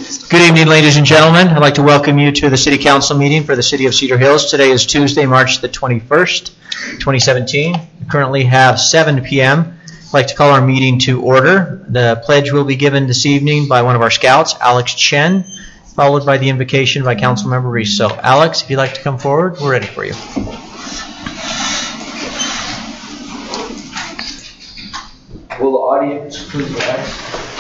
Good evening, ladies and gentlemen. I'd like to welcome you to the City Council meeting for the City of Cedar Hills. Today is Tuesday, March the 21st, 2017. We currently have 7 p.m. I'd like to call our meeting to order. The pledge will be given this evening by one of our scouts, Alex Chen, followed by the invocation by Councilmember Reese. So, Alex, if you'd like to come forward, we're ready for you. Will the audience please rise?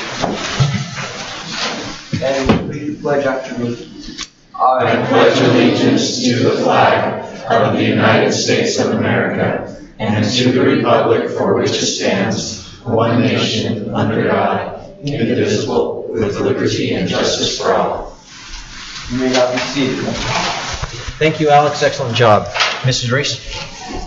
And repeat the pledge after me. I pledge allegiance to the flag of the United States of America and to the republic for which it stands, one nation, under God, indivisible, with liberty and justice for all. You may not be seated. Thank you, Alex. Excellent job. Mrs. Reese?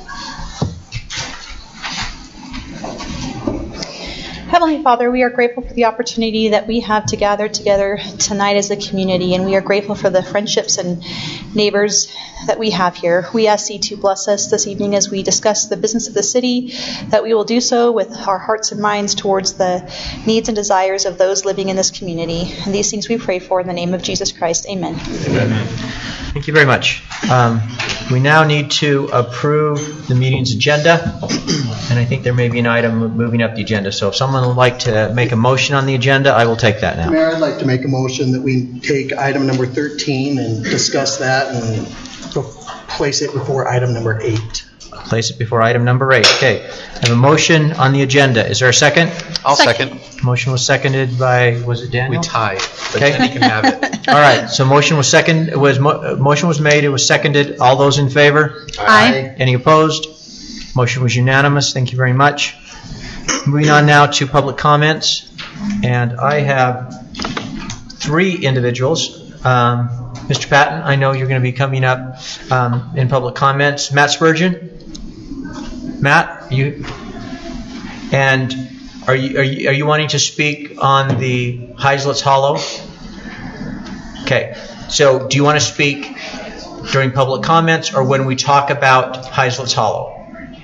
Heavenly Father, we are grateful for the opportunity that we have to gather together tonight as a community, and we are grateful for the friendships and neighbors that we have here. We ask Thee to bless us this evening as we discuss the business of the city, that we will do so with our hearts and minds towards the needs and desires of those living in this community. And these things we pray for in the name of Jesus Christ. Amen. Amen. Thank you very much. We now need to approve the meeting's agenda, and I think there may be an item moving up the agenda. So if someone would like to make a motion on the agenda, I will take that now. Mayor, I'd like to make a motion that we take item number 13 and discuss that and place it before item number 8. Place it before item number 8. Okay. I have a motion on the agenda. Is there a second? I'll second. Motion was seconded by, was it Daniel? We tied, but Okay. Jenny can have it. All right. So motion was motion was made. It was seconded. All those in favor? Aye. Any opposed? Motion was unanimous. Thank you very much. Moving on now to public comments. And I have 3 individuals. Mr. Patton, I know you're going to be coming up in public comments. Matt Spurgeon? Matt, you... And are you wanting to speak on the Heislet's Hollow? Okay. So do you want to speak during public comments or when we talk about Heislet's Hollow?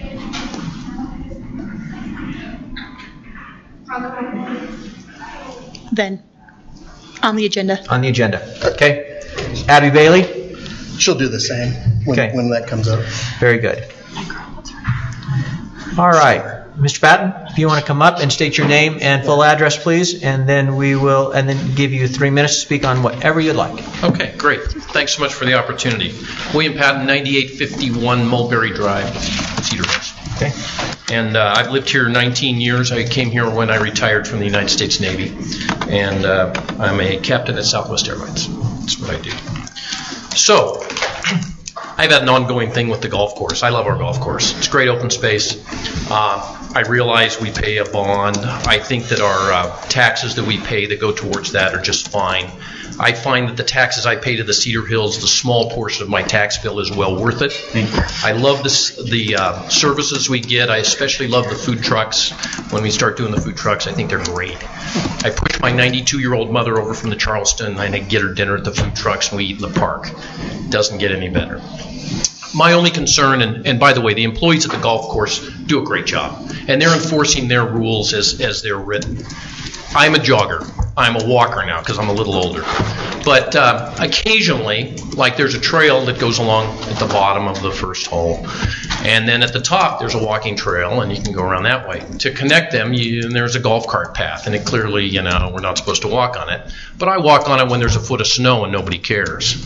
Then, on the agenda. On the agenda. Okay. Abby Bailey? She'll do the same when that comes up. Very good. All right. Mr. Patton, if you want to come up and state your name and full address, please, and then we will give you 3 minutes to speak on whatever you'd like. Okay, great. Thanks so much for the opportunity. William Patton, 9851 Mulberry Drive, Cedar Hills. Okay. And I've lived here 19 years. I came here when I retired from the United States Navy. And I'm a captain at Southwest Airlines. That's what I do. So, I've had an ongoing thing with the golf course. I love our golf course. It's great open space. I realize we pay a bond. I think that our taxes that we pay that go towards that are just fine. I find that the taxes I pay to the Cedar Hills, the small portion of my tax bill, is well worth it. I love the services we get. I especially love the food trucks. When we start doing the food trucks, I think they're great. I push my 92-year-old mother over from the Charleston, and I get her dinner at the food trucks, and we eat in the park. It doesn't get any better. My only concern, and by the way, the employees at the golf course do a great job, and they're enforcing their rules as they're written. I'm a jogger. I'm a walker now because I'm a little older. But occasionally, like there's a trail that goes along at the bottom of the first hole. And then at the top, there's a walking trail, and you can go around that way. To connect them, there's a golf cart path. And it clearly, we're not supposed to walk on it. But I walk on it when there's a foot of snow and nobody cares.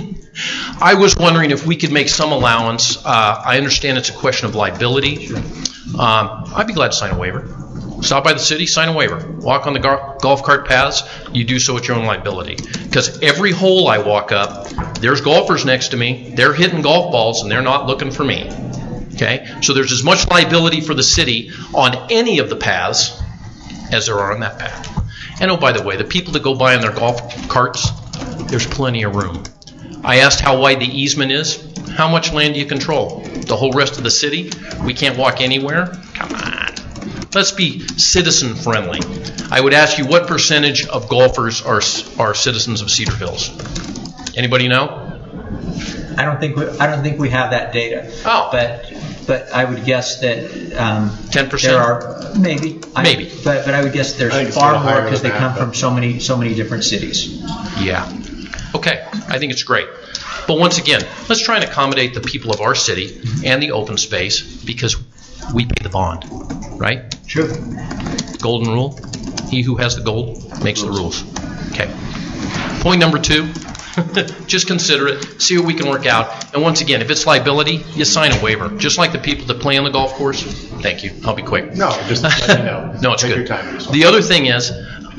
I was wondering if we could make some allowance. I understand it's a question of liability. I'd be glad to sign a waiver. Stop by the city, sign a waiver. Walk on the golf cart paths. You do so at your own liability. Because every hole I walk up, there's golfers next to me. They're hitting golf balls, and they're not looking for me. Okay? So there's as much liability for the city on any of the paths as there are on that path. And oh, by the way, the people that go by on their golf carts, there's plenty of room. I asked how wide the easement is. How much land do you control? The whole rest of the city? We can't walk anywhere? Come on. Let's be citizen friendly. I would ask you, what percentage of golfers are citizens of Cedar Hills? Anybody know? I don't think we have that data. Oh. But but I would guess that 10%? there are maybe. But I would guess I think there's it's far a little more higher because they than come that, from so many different cities. Yeah. Okay, I think it's great. But once again, let's try and accommodate the people of our city and the open space because we pay the bond, right? True. Golden rule, he who has the gold makes the rules. Okay. Point number 2, just consider it, see what we can work out. And once again, if it's liability, you sign a waiver. Just like the people that play on the golf course. Thank you, I'll be quick. No, just let me know. No, it's Take good. your time. It's fine. The other thing is,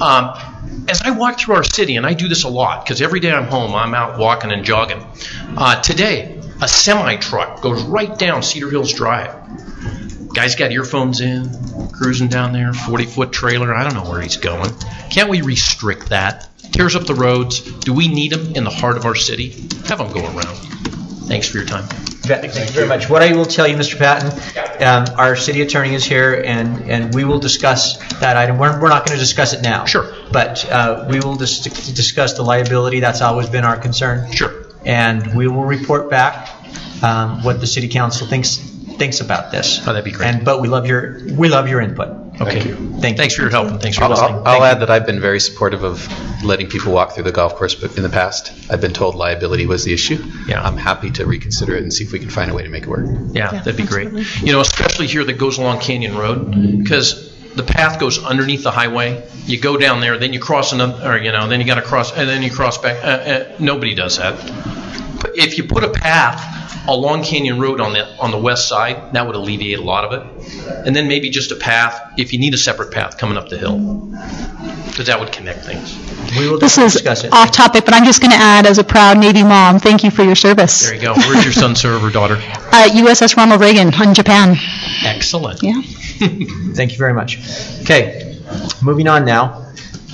as I walk through our city, and I do this a lot, because every day I'm home, I'm out walking and jogging. Today, a semi-truck goes right down Cedar Hills Drive. Guy's got earphones in, cruising down there, 40-foot trailer. I don't know where he's going. Can't we restrict that? Tears up the roads. Do we need them in the heart of our city? Have them go around. Thanks for your time. Thank you very much. What I will tell you, Mr. Patton, our city attorney is here, and we will discuss that item. We're not going to discuss it now. Sure. But we will discuss the liability. That's always been our concern. Sure. And we will report back what the city council thinks about this. Oh, that'd be great. But we love your input. Okay. Thank you. Thank you. Thanks for your help, and thanks for listening. I'll add that I've been very supportive of letting people walk through the golf course, but in the past, I've been told liability was the issue. Yeah. I'm happy to reconsider it and see if we can find a way to make it work. Yeah, that'd be great. Especially here that goes along Canyon Road, because the path goes underneath the highway. You go down there, then you cross another, then you got to cross, and then you cross back. Nobody does that. But if you put a path along Canyon Road on the west side, that would alleviate a lot of it. And then maybe just a path, if you need a separate path coming up the hill, because that would connect things. We will This is discuss it. off topic, but I'm just going to add, as a proud Navy mom, thank you for your service. There you go. Where's your son serve or daughter? USS Ronald Reagan in Japan. Excellent. Yeah. Thank you very much. Okay, moving on now.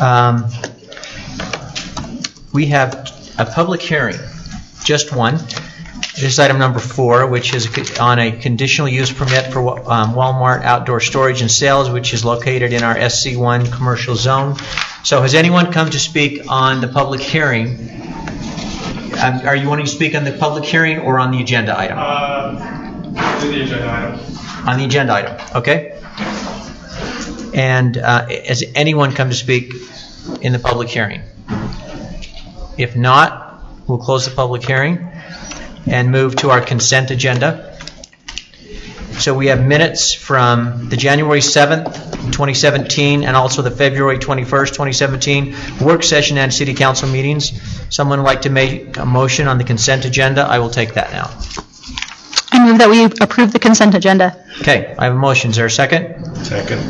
We have a public hearing, just one. This is item number 4, which is on a conditional use permit for Walmart outdoor storage and sales, which is located in our SC1 commercial zone. So has anyone come to speak on the public hearing? Are you wanting to speak on the public hearing or on the agenda item? The agenda item. On the agenda item, okay. And has anyone come to speak in the public hearing? If not, we'll close the public hearing and move to our consent agenda. So we have minutes from the January 7th, 2017, and also the February 21st, 2017 work session and city council meetings. Someone would like to make a motion on the consent agenda? I will take that now. I move that we approve the consent agenda. Okay, I have a motion. Is there a second? Second.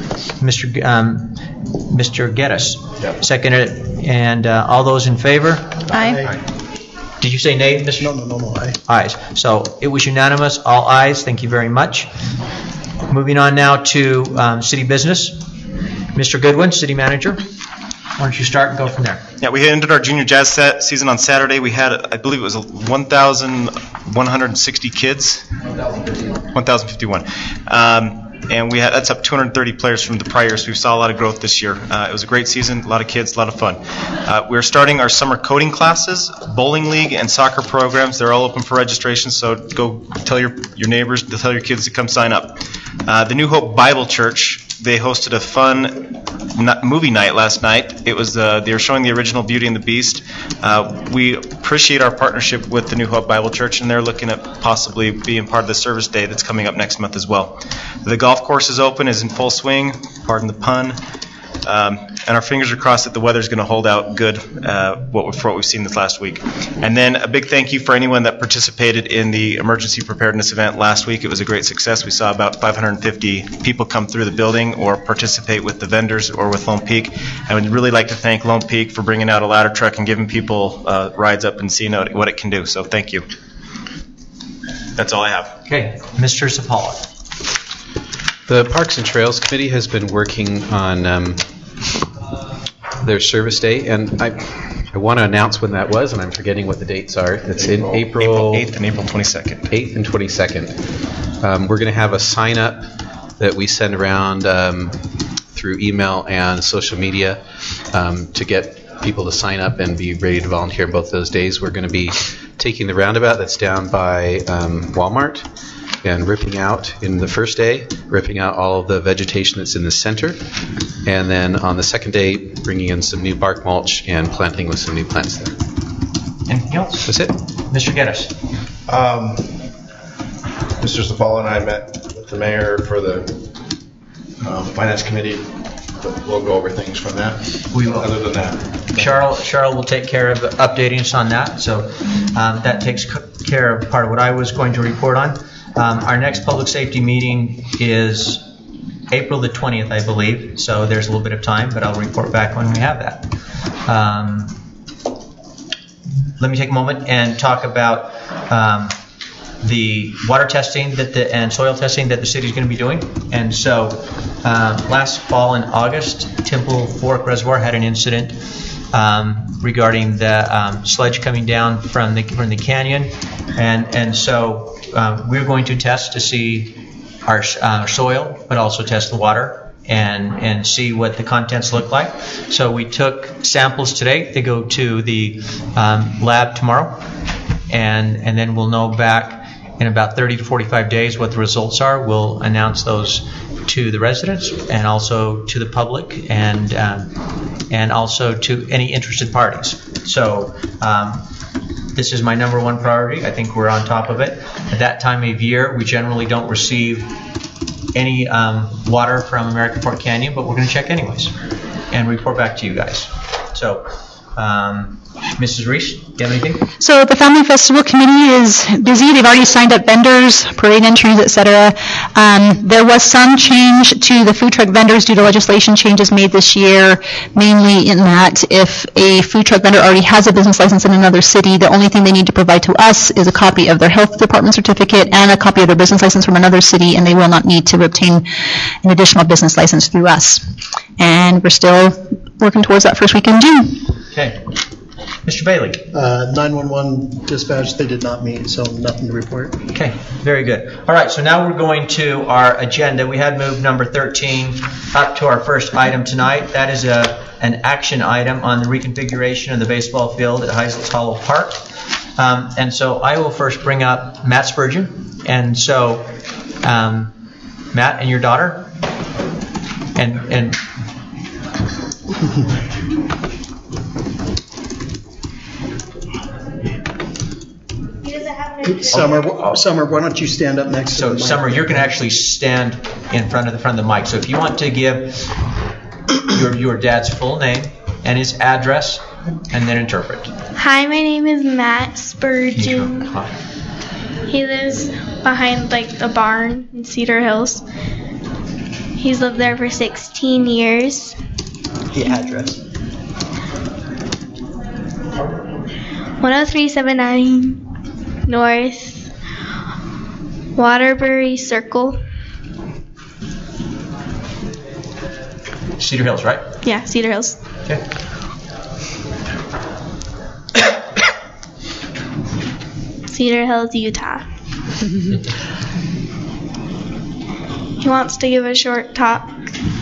Mr. Geddes. Yep. Seconded it. And all those in favor? Aye. Did you say nay, Mr.? No, aye. Ayes. So it was unanimous, all ayes. Thank you very much. Moving on now to city business. Mr. Goodwin, city manager. Why don't you start and go from there? Yeah, we ended our junior jazz season on Saturday. We had, I believe it was 1,160 kids. 1,051. And we had, that's up 230 players from the prior year, so we saw a lot of growth this year. It was a great season, a lot of kids, a lot of fun. We're starting our summer coding classes, bowling league, and soccer programs. They're all open for registration, so go tell your neighbors, tell your kids to come sign up. The New Hope Bible Church, they hosted a fun movie night last night. It was they were showing the original Beauty and the Beast. We appreciate our partnership with the New Hope Bible Church, and they're looking at possibly being part of the service day that's coming up next month as well. The golf course is open, is in full swing, pardon the pun, and our fingers are crossed that the weather's going to hold out good for what we've seen this last week. And then a big thank you for anyone that participated in the emergency preparedness event last week. It was a great success. We saw about 550 people come through the building or participate with the vendors or with Lone Peak. I would really like to thank Lone Peak for bringing out a ladder truck and giving people rides up and seeing what it can do. So thank you. That's all I have. Okay, Mr. Zapala. The Parks and Trails Committee has been working on their service day, and I want to announce when that was, and I'm forgetting what the dates are. It's in April 8th and April 22nd. 8th and 22nd. We're going to have a sign-up that we send around through email and social media to get people to sign up and be ready to volunteer both those days. We're going to be taking the roundabout that's down by Walmart, and ripping out in the first day, ripping out all the vegetation that's in the center, and then on the second day, bringing in some new bark mulch and planting with some new plants there. Anything else? That's it. Mr. Geddes. Mr. Zapala and I met with the mayor for the finance committee. We'll go over things from that. We will. Other than that, Cheryl will take care of updating us on that. So that takes care of part of what I was going to report on. Our next public safety meeting is April the 20th, I believe. So there's a little bit of time, but I'll report back when we have that. Let me take a moment and talk about the water testing and soil testing that the city is going to be doing. And so last fall in August, Temple Fork Reservoir had an incident regarding the sludge coming down from the canyon. And so we're going to test to see our soil, but also test the water and see what the contents look like. So we took samples today. They go to the lab tomorrow. And then we'll know back in about 30 to 45 days what the results are. We'll announce those to the residents and also to the public and also to any interested parties. So this is my number one priority. I think we're on top of it. At that time of year, we generally don't receive any water from American Fork Canyon, but we're going to check anyways and report back to you guys. So Mrs. Reese, do you have anything? So the Family Festival Committee is busy. They've already signed up vendors, parade entries, etc. There was some change to the food truck vendors due to legislation changes made this year, mainly in that if a food truck vendor already has a business license in another city, the only thing they need to provide to us is a copy of their health department certificate and a copy of their business license from another city, and they will not need to obtain an additional business license through us. And we're still working towards that first week in June. Okay. Mr. Bailey. 911 dispatch, they did not meet, so nothing to report. Okay, very good. All right, so now we're going to our agenda. We had moved number 13 up to our first item tonight. That is an action item on the reconfiguration of the baseball field at Heisel's Hollow Park. And so I will first bring up Matt Spurgeon. And so, Matt and your daughter, and Summer, why don't you stand up next to the mic? Summer, you're going to actually stand in front of the mic. So if you want to give your dad's full name and his address, and then interpret. Hi, my name is Matt Spurgeon. He lives behind the barn in Cedar Hills. He's lived there for 16 years. The address. 10379 North Waterbury Circle. Cedar Hills, right? Yeah, Cedar Hills. Okay. Cedar Hills, Utah. He wants to give a short talk.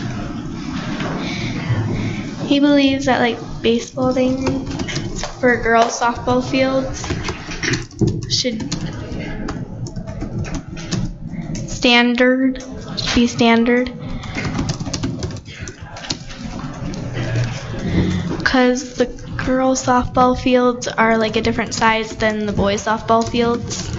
He believes that baseball diamonds for girls' softball fields should be standard. Because the girls' softball fields are a different size than the boys' softball fields.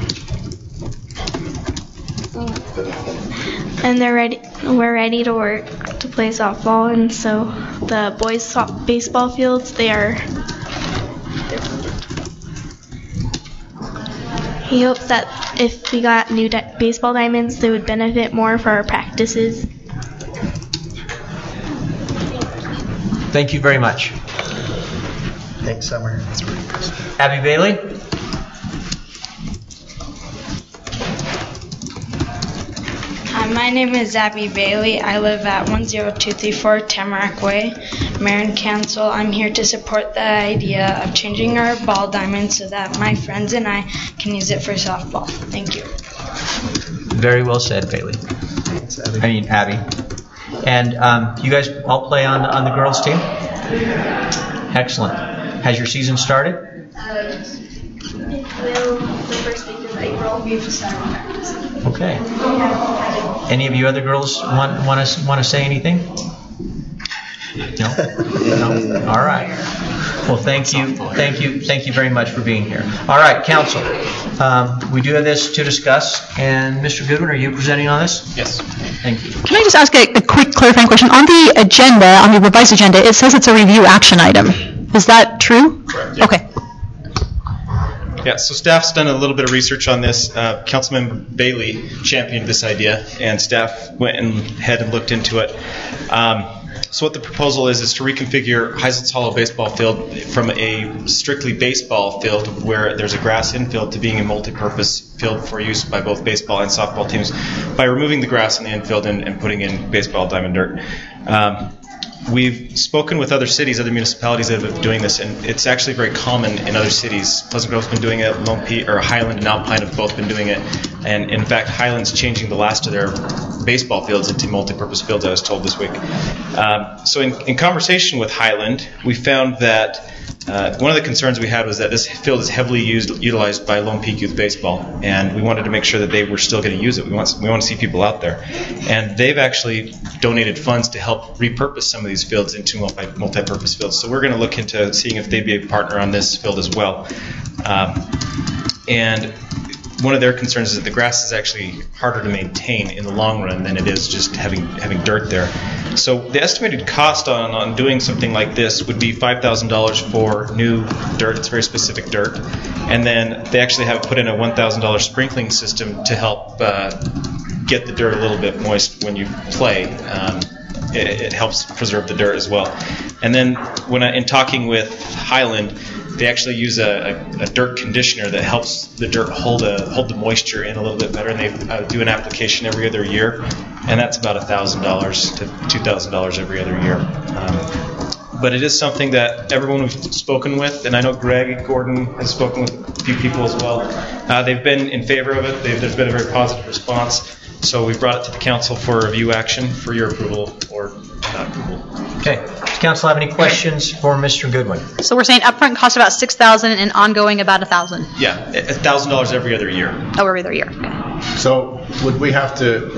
And we're ready to work to play softball, and so the boys' baseball fields, they are different. He hopes that if we got new baseball diamonds, they would benefit more for our practices. Thank you very much. Thanks, Summer. Abby Bailey. Hi, my name is Abby Bailey. I live at 10234 Tamarack Way, Marin Council. I'm here to support the idea of changing our ball diamond so that my friends and I can use it for softball. Thank you. Very well said, Bailey. Thanks, Abby. Abby. And you guys all play on the girls' team? Excellent. Has your season started? will, the first week of April, we will start practice. Okay. Any of you other girls want to say anything? No? No? All right. Well, thank you very much for being here. All right, council. We do have this to discuss, and Mr. Goodwin, are you presenting on this? Yes. Thank you. Can I just ask a quick clarifying question? On the agenda, on the revised agenda, it says it's a review action item. Is that true? Correct. Yeah. Okay. Yeah, so staff's done a little bit of research on this. Councilman Bailey championed this idea, and staff went ahead and looked into it. So what the proposal is to reconfigure Heisels Hollow baseball field from a strictly baseball field where there's a grass infield to being a multi-purpose field for use by both baseball and softball teams by removing the grass in the infield and putting in baseball diamond dirt. We've spoken with other cities, other municipalities that have been doing this, and it's actually very common in other cities. Pleasant Grove's been doing it, Lone Peak, or Highland and Alpine have both been doing it, and in fact, Highland's changing the last of their baseball fields into multi-purpose fields, I was told this week. So in conversation with Highland, we found that one of the concerns we had was that this field is heavily utilized by Lone Peak Youth Baseball, and we wanted to make sure that they were still going to use it. We want to see people out there. And they've actually donated funds to help repurpose some of these fields into multi-purpose fields. So we're going to look into seeing if they'd be a partner on this field as well. And one of their concerns is that the grass is actually harder to maintain in the long run than it is just having dirt there. So the estimated cost on doing something like this would be $5,000 for new dirt. It's very specific dirt. And then they actually have put in a $1,000 sprinkling system to help get the dirt a little bit moist when you play. It helps preserve the dirt as well. And then in talking with Highland, they actually use a dirt conditioner that helps the dirt hold the moisture in a little bit better, and they do an application every other year, and that's about $1,000 to $2,000 every other year. But it is something that everyone we've spoken with, and I know Greg Gordon has spoken with a few people as well, they've been in favor of it. There's been a very positive response. So we brought it to the council for review action for your approval or not approval. Okay. Does council have any questions for Mr. Goodwin? So we're saying upfront cost about $6,000 and ongoing about $1,000. Yeah, $1,000 every other year. Oh, every other year. Okay. So would we have to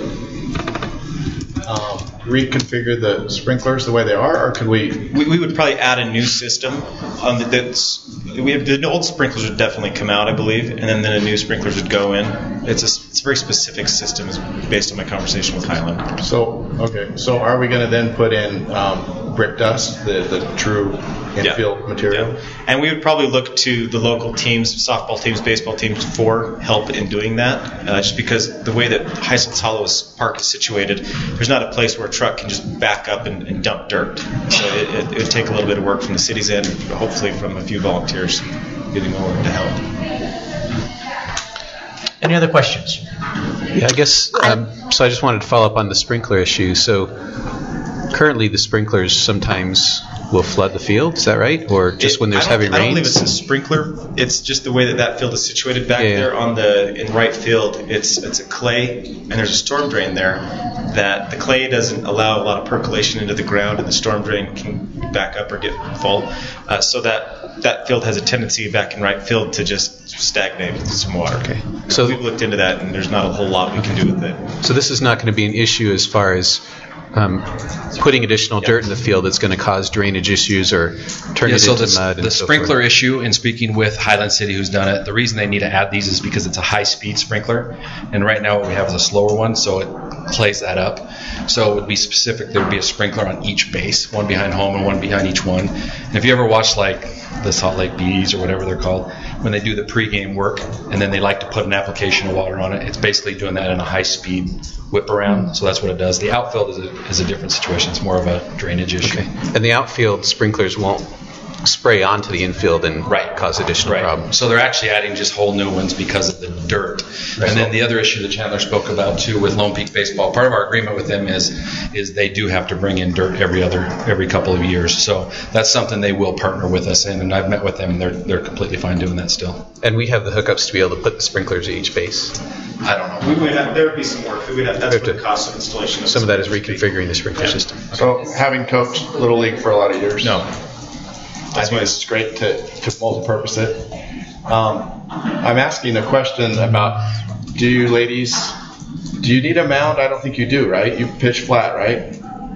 reconfigure the sprinklers the way they are, or could we? We would probably add a new system. The old sprinklers would definitely come out, I believe, and then the new sprinklers would go in. It's a very specific system, based on my conversation with Highland. So are we going to then put in brick dust, the true infield material? Yeah. And we would probably look to the local teams, softball teams, baseball teams, for help in doing that. Just because the way that Heisels Hollow Park is situated, there's not a place where a truck can just back up and dump dirt. So it would take a little bit of work from the city's end, hopefully from a few volunteers getting over to help. Any other questions? Yeah, I guess, so I just wanted to follow up on the sprinkler issue. So currently the sprinklers sometimes will flood the field, is that right? Or just when there's heavy rains? I don't believe it's a sprinkler. It's just the way that field is situated back there in right field. It's a clay, and there's a storm drain there that the clay doesn't allow a lot of percolation into the ground, and the storm drain can back up or get full. So that field has a tendency back in right field to just stagnate with some water. Okay. So we've looked into that, and there's not a whole lot we can do with it. So this is not going to be an issue as far as putting additional dirt in the field that's going to cause drainage issues or turn it into mud. The sprinkler issue, in speaking with Highland City, who's done it, the reason they need to add these is because it's a high-speed sprinkler, and right now what we have is a slower one, so it plays that up. So it would be specific. There would be a sprinkler on each base, one behind home and one behind each one. And if you ever watch like the Salt Lake Bees or whatever they're called, when they do the pregame work and then they like to put an application of water on it, it's basically doing that in a high-speed whip around. So that's what it does. The outfield is a different situation. It's more of a drainage issue. Okay. And the outfield sprinklers won't spray onto the infield and cause additional problems. So they're actually adding just whole new ones because of the dirt. Right. And then the other issue that Chandler spoke about too with Lone Peak Baseball, part of our agreement with them is they do have to bring in dirt every couple of years. So that's something they will partner with us in, and I've met with them and they're completely fine doing that still. And we have the hookups to be able to put the sprinklers at each base. I don't know. There would be some work. That's what the cost of installation. Some of that is reconfiguring the sprinkler system. So having coached Little League for a lot of years. No. I think it's great to multi-purpose it. I'm asking a question about, do you need a mound? I don't think you do, right? You pitch flat, right?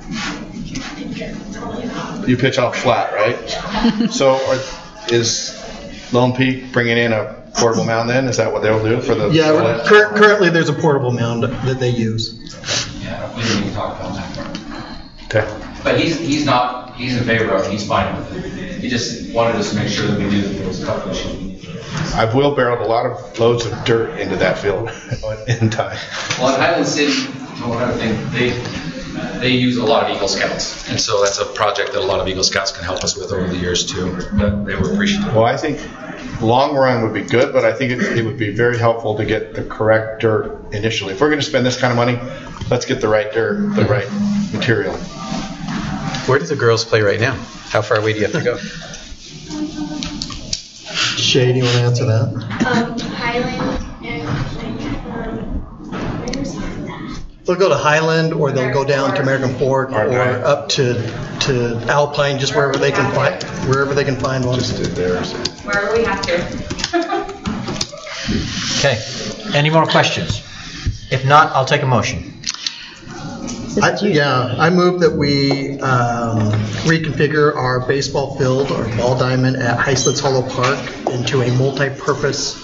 You pitch off flat, right? So is Lone Peak bringing in a portable mound then? Is that what they'll do for the? Yeah, currently there's a portable mound that they use. Yeah, we didn't even talk about that part. Okay. But he's in favor of it, he's fine with it. He just wanted us to make sure that we knew that there was a couple issues. I've wheelbarrowed a lot of loads of dirt into that field in time. Well, in Highland City, one other thing, they use a lot of Eagle Scouts, and so that's a project that a lot of Eagle Scouts can help us with over the years too. But they were appreciative. Well, I think long run would be good, but I think it would be very helpful to get the correct dirt initially. If we're going to spend this kind of money, let's get the right dirt, the right material. Where do the girls play right now? How far away do you have to go? Shay, do you want to answer that? Highland and They'll go to Highland, or they'll go down to American Fork, or up to Alpine, just wherever they can find one. Just theirs. Wherever we have to. Okay. Any more questions? If not, I'll take a motion. I move that we reconfigure our baseball field or ball diamond at Heislitz Hollow Park into a multi-purpose.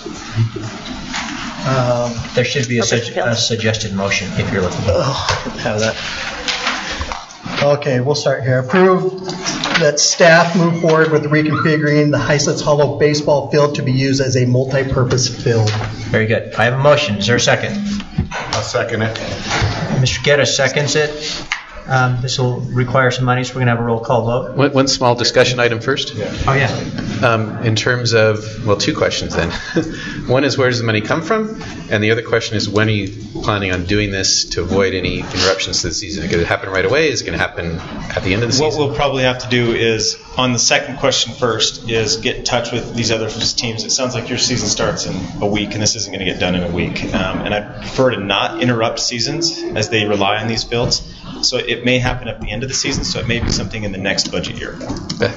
There should be a suggested motion if you're looking. Have that. Okay, we'll start here. Approve that staff move forward with reconfiguring the Heislitz Hollow baseball field to be used as a multi-purpose field. Very good. I have a motion. Is there a second? I'll second it. Mr. Geddes seconds it. This will require some money, so we're going to have a roll call vote. One small discussion item first. Yeah. Oh, yeah. In terms of, well, two questions then. One is, where does the money come from? And the other question is, when are you planning on doing this to avoid any interruptions to the season? Is it going to happen right away? Is it going to happen at the end of the season? What we'll probably have to do is, on the second question first, is get in touch with these other teams. It sounds like your season starts in a week, and this isn't going to get done in a week. And I prefer to not interrupt seasons as they rely on these fields. So it may happen at the end of the season, so it may be something in the next budget year. Okay.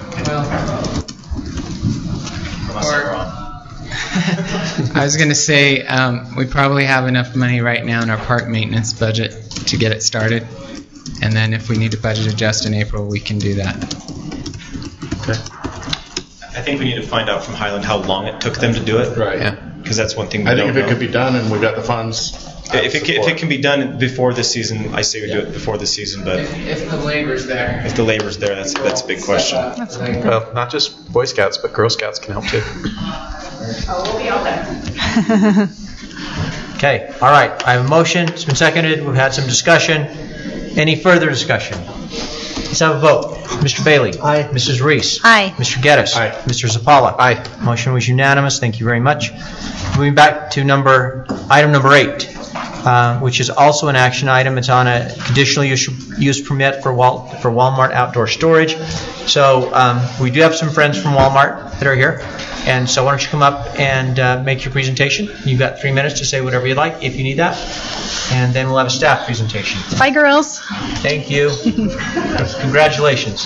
I was going to say we probably have enough money right now in our park maintenance budget to get it started. And then if we need to budget adjust in April, we can do that. Okay. I think we need to find out from Highland how long it took them to do it. Right. Yeah. Because that's one thing we I don't think if know. it could be done and we've got the funds. If it can be done before this season, I say we do it before this season. But If the labor's there. if the labor's there, that's a big question. Well, not just Boy Scouts, but Girl Scouts can help too. Oh, we'll be out there. Okay. All right. I have a motion. It's been seconded. We've had some discussion. Any further discussion? Let's have a vote. Mr. Bailey. Aye. Mrs. Reese. Aye. Mr. Geddes. Aye. Mr. Zapala. Aye. Motion was unanimous. Thank you very much. Moving back to item number 8, which is also an action item. It's on a conditional use permit for Walmart outdoor storage. So we do have some friends from Walmart that are here. And so why don't you come up and make your presentation. You've got 3 minutes to say whatever you'd like if you need that. And then we'll have a staff presentation. Bye, girls. Thank you. Congratulations.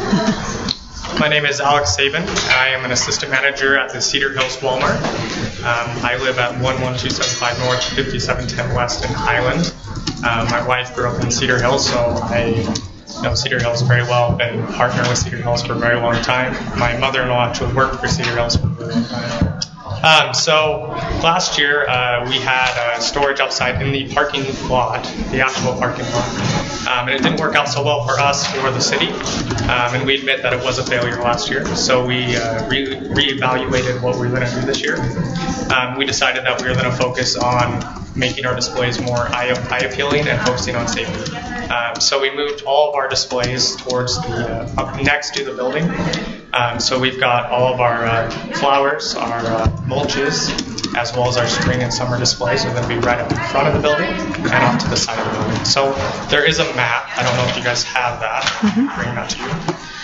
My name is Alex Sabin. I am an assistant manager at the Cedar Hills Walmart. I live at 11275 North, 5710 West in Highland. My wife grew up in Cedar Hills, so I know Cedar Hills very well. Been a partner with Cedar Hills for a very long time. My mother-in-law actually worked for Cedar Hills for a very long time. So last year we had storage outside in the parking lot, the actual parking lot, and it didn't work out so well for us or the city, and we admit that it was a failure last year. So we reevaluated what we were going to do this year. We decided that we were going to focus on making our displays more eye-appealing and focusing on safety. So we moved all of our displays towards the up next to the building. So we've got all of our flowers, our mulches, as well as our spring and summer displays are going to be right up in front of the building and off to the side of the building. So there is a map. I don't know if you guys have that. Bring that to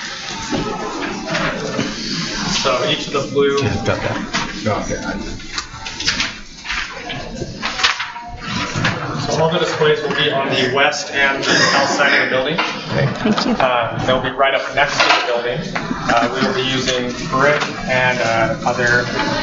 you. So each of the blue. Yeah, I've got that. Okay. So all the displays will be on the west and the south side of the building. Thank you. They'll be right up next to the building. We will be using brick and other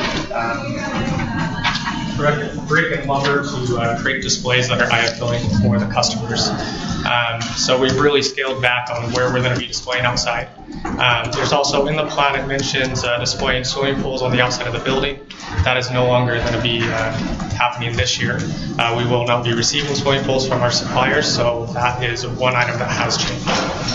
brick and lumber to create displays that are eye-appealing for the customers. So we've really scaled back on where we're going to be displaying outside. There's also in the plan, it mentions displaying swimming pools on the outside of the building. That is no longer going to be happening this year. We will now be receiving swimming pools from our suppliers, so that is one item that has changed.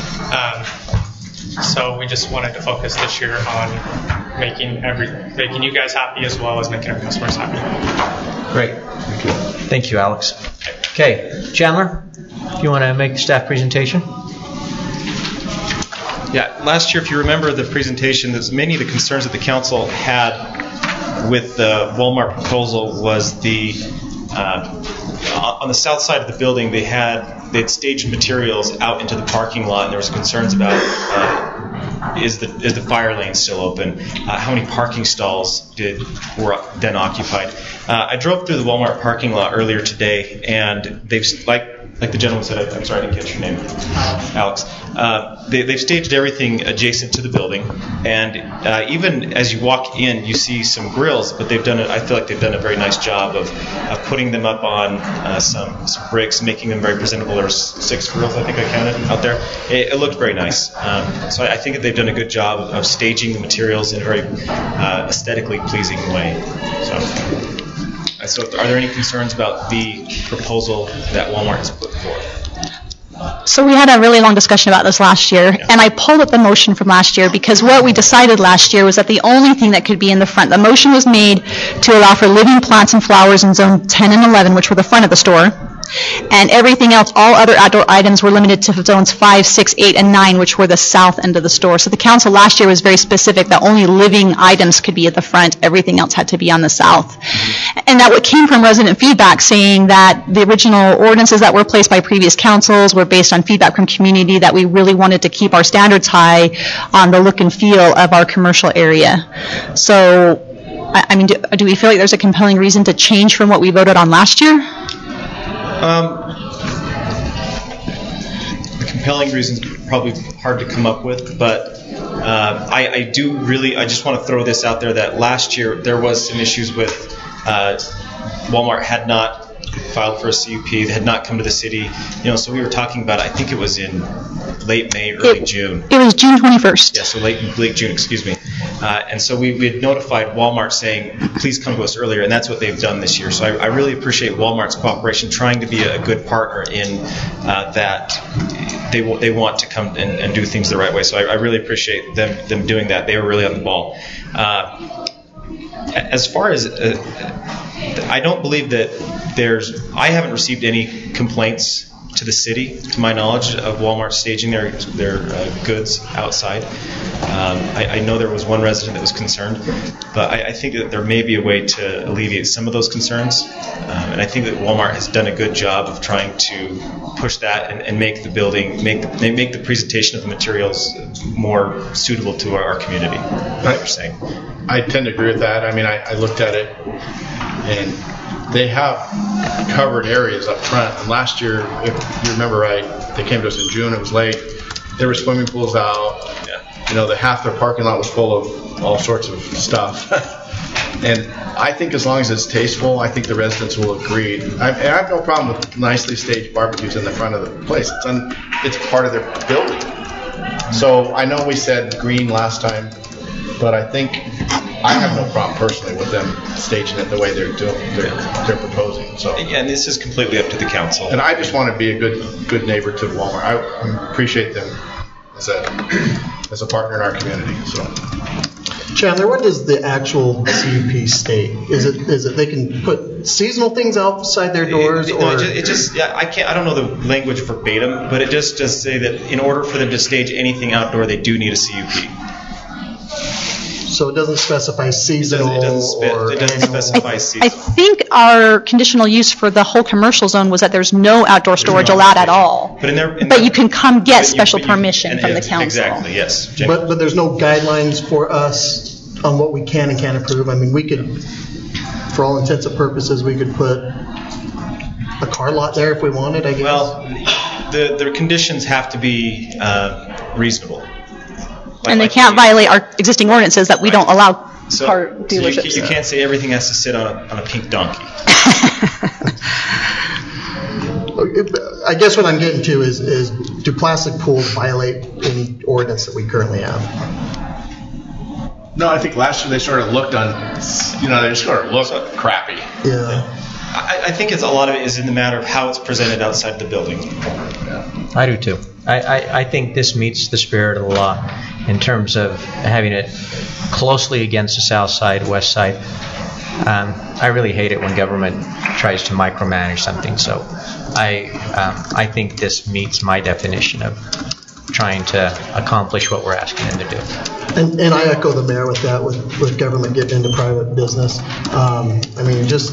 So we just wanted to focus this year on making you guys happy as well as making our customers happy. Great. Thank you, Alex. Okay, Chandler, if you want to make the staff presentation. Yeah, last year, if you remember the presentation, there's many of the concerns that the council had with the Walmart proposal was on the south side of the building they'd staged materials out into the parking lot, and there was concerns about is the fire lane still open? How many parking stalls were then occupied? I drove through the Walmart parking lot earlier today, and they've like the gentleman said, I'm sorry I didn't catch your name, Alex. They've staged everything adjacent to the building, and even as you walk in, you see some grills, but I feel like they've done a very nice job of putting them up on some bricks, making them very presentable. There were 6 grills, I think I counted out there. It looked very nice. So I think that they've done a good job of staging the materials in a very aesthetically pleasing way. So are there any concerns about the proposal that Walmart has put forth? So we had a really long discussion about this last year, and I pulled up the motion from last year because what we decided last year was that the only thing that could be in the front, the motion was made to allow for living plants and flowers in zone 10 and 11, which were the front of the store, and everything else, all other outdoor items were limited to zones 5, 6, 8, and 9, which were the south end of the store. So the council last year was very specific that only living items could be at the front, everything else had to be on the south. And that what came from resident feedback saying that the original ordinances that were placed by previous councils were based on feedback from community, that we really wanted to keep our standards high on the look and feel of our commercial area. So, I mean, do we feel like there's a compelling reason to change from what we voted on last year? The compelling reasons are probably hard to come up with, but I just want to throw this out there that last year there was some issues with Walmart had not filed for a CUP, they had not come to the city, so we were talking about, I think it was in late May, early June. It was June 21st. Yeah, so late June, excuse me. And so we had notified Walmart saying, please come to us earlier, and that's what they've done this year. So I really appreciate Walmart's cooperation, trying to be a good partner in that they want to come and do things the right way. So I really appreciate them doing that. They were really on the ball. As far as, I don't believe that I haven't received any complaints to the city, to my knowledge, of Walmart staging their goods outside. I know there was one resident that was concerned, but I think that there may be a way to alleviate some of those concerns. And I think that Walmart has done a good job of trying to push that and make the building, make the presentation of the materials more suitable to our community. What you're saying. I tend to agree with that. I mean, I looked at it, and they have covered areas up front. And last year, if you remember right, they came to us in June. It was late. There were swimming pools out. Yeah. Half their parking lot was full of all sorts of stuff. And I think as long as it's tasteful, I think the residents will agree. I have no problem with nicely staged barbecues in the front of the place. It's part of their building. So I know we said green last time, but I think I have no problem personally with them staging it the way they're proposing. So and this is completely up to the council. And I just want to be a good neighbor to Walmart. I appreciate them as a partner in our community. So. Chandler, what does the actual CUP state? Is it they can put seasonal things outside their doors? I don't know the language verbatim, but it just does say that in order for them to stage anything outdoor, they do need a CUP. So it doesn't specify seasonal it doesn't specify seasonal. I think our conditional use for the whole commercial zone was that there's no outdoor storage allowed at all. But you can come get special permission from the council. Exactly, yes. But there's no guidelines for us on what we can and can't approve. I mean, we could, for all intents and purposes, we could put a car lot there if we wanted, I guess. Well, the conditions have to be reasonable. And they can't violate our existing ordinances that we don't allow car So dealerships. you can't say everything has to sit on a pink donkey. I guess what I'm getting to is do plastic pools violate any ordinance that we currently have? No, I think last year they sort of looked they just sort of looked crappy. Yeah. I think a lot of it is in the matter of how it's presented outside the building. I do too. I think this meets the spirit of the law in terms of having it closely against the south side, west side. I really hate it when government tries to micromanage something. So I think this meets my definition of trying to accomplish what we're asking them to do. And I echo the mayor with that, with government getting into private business. I mean, just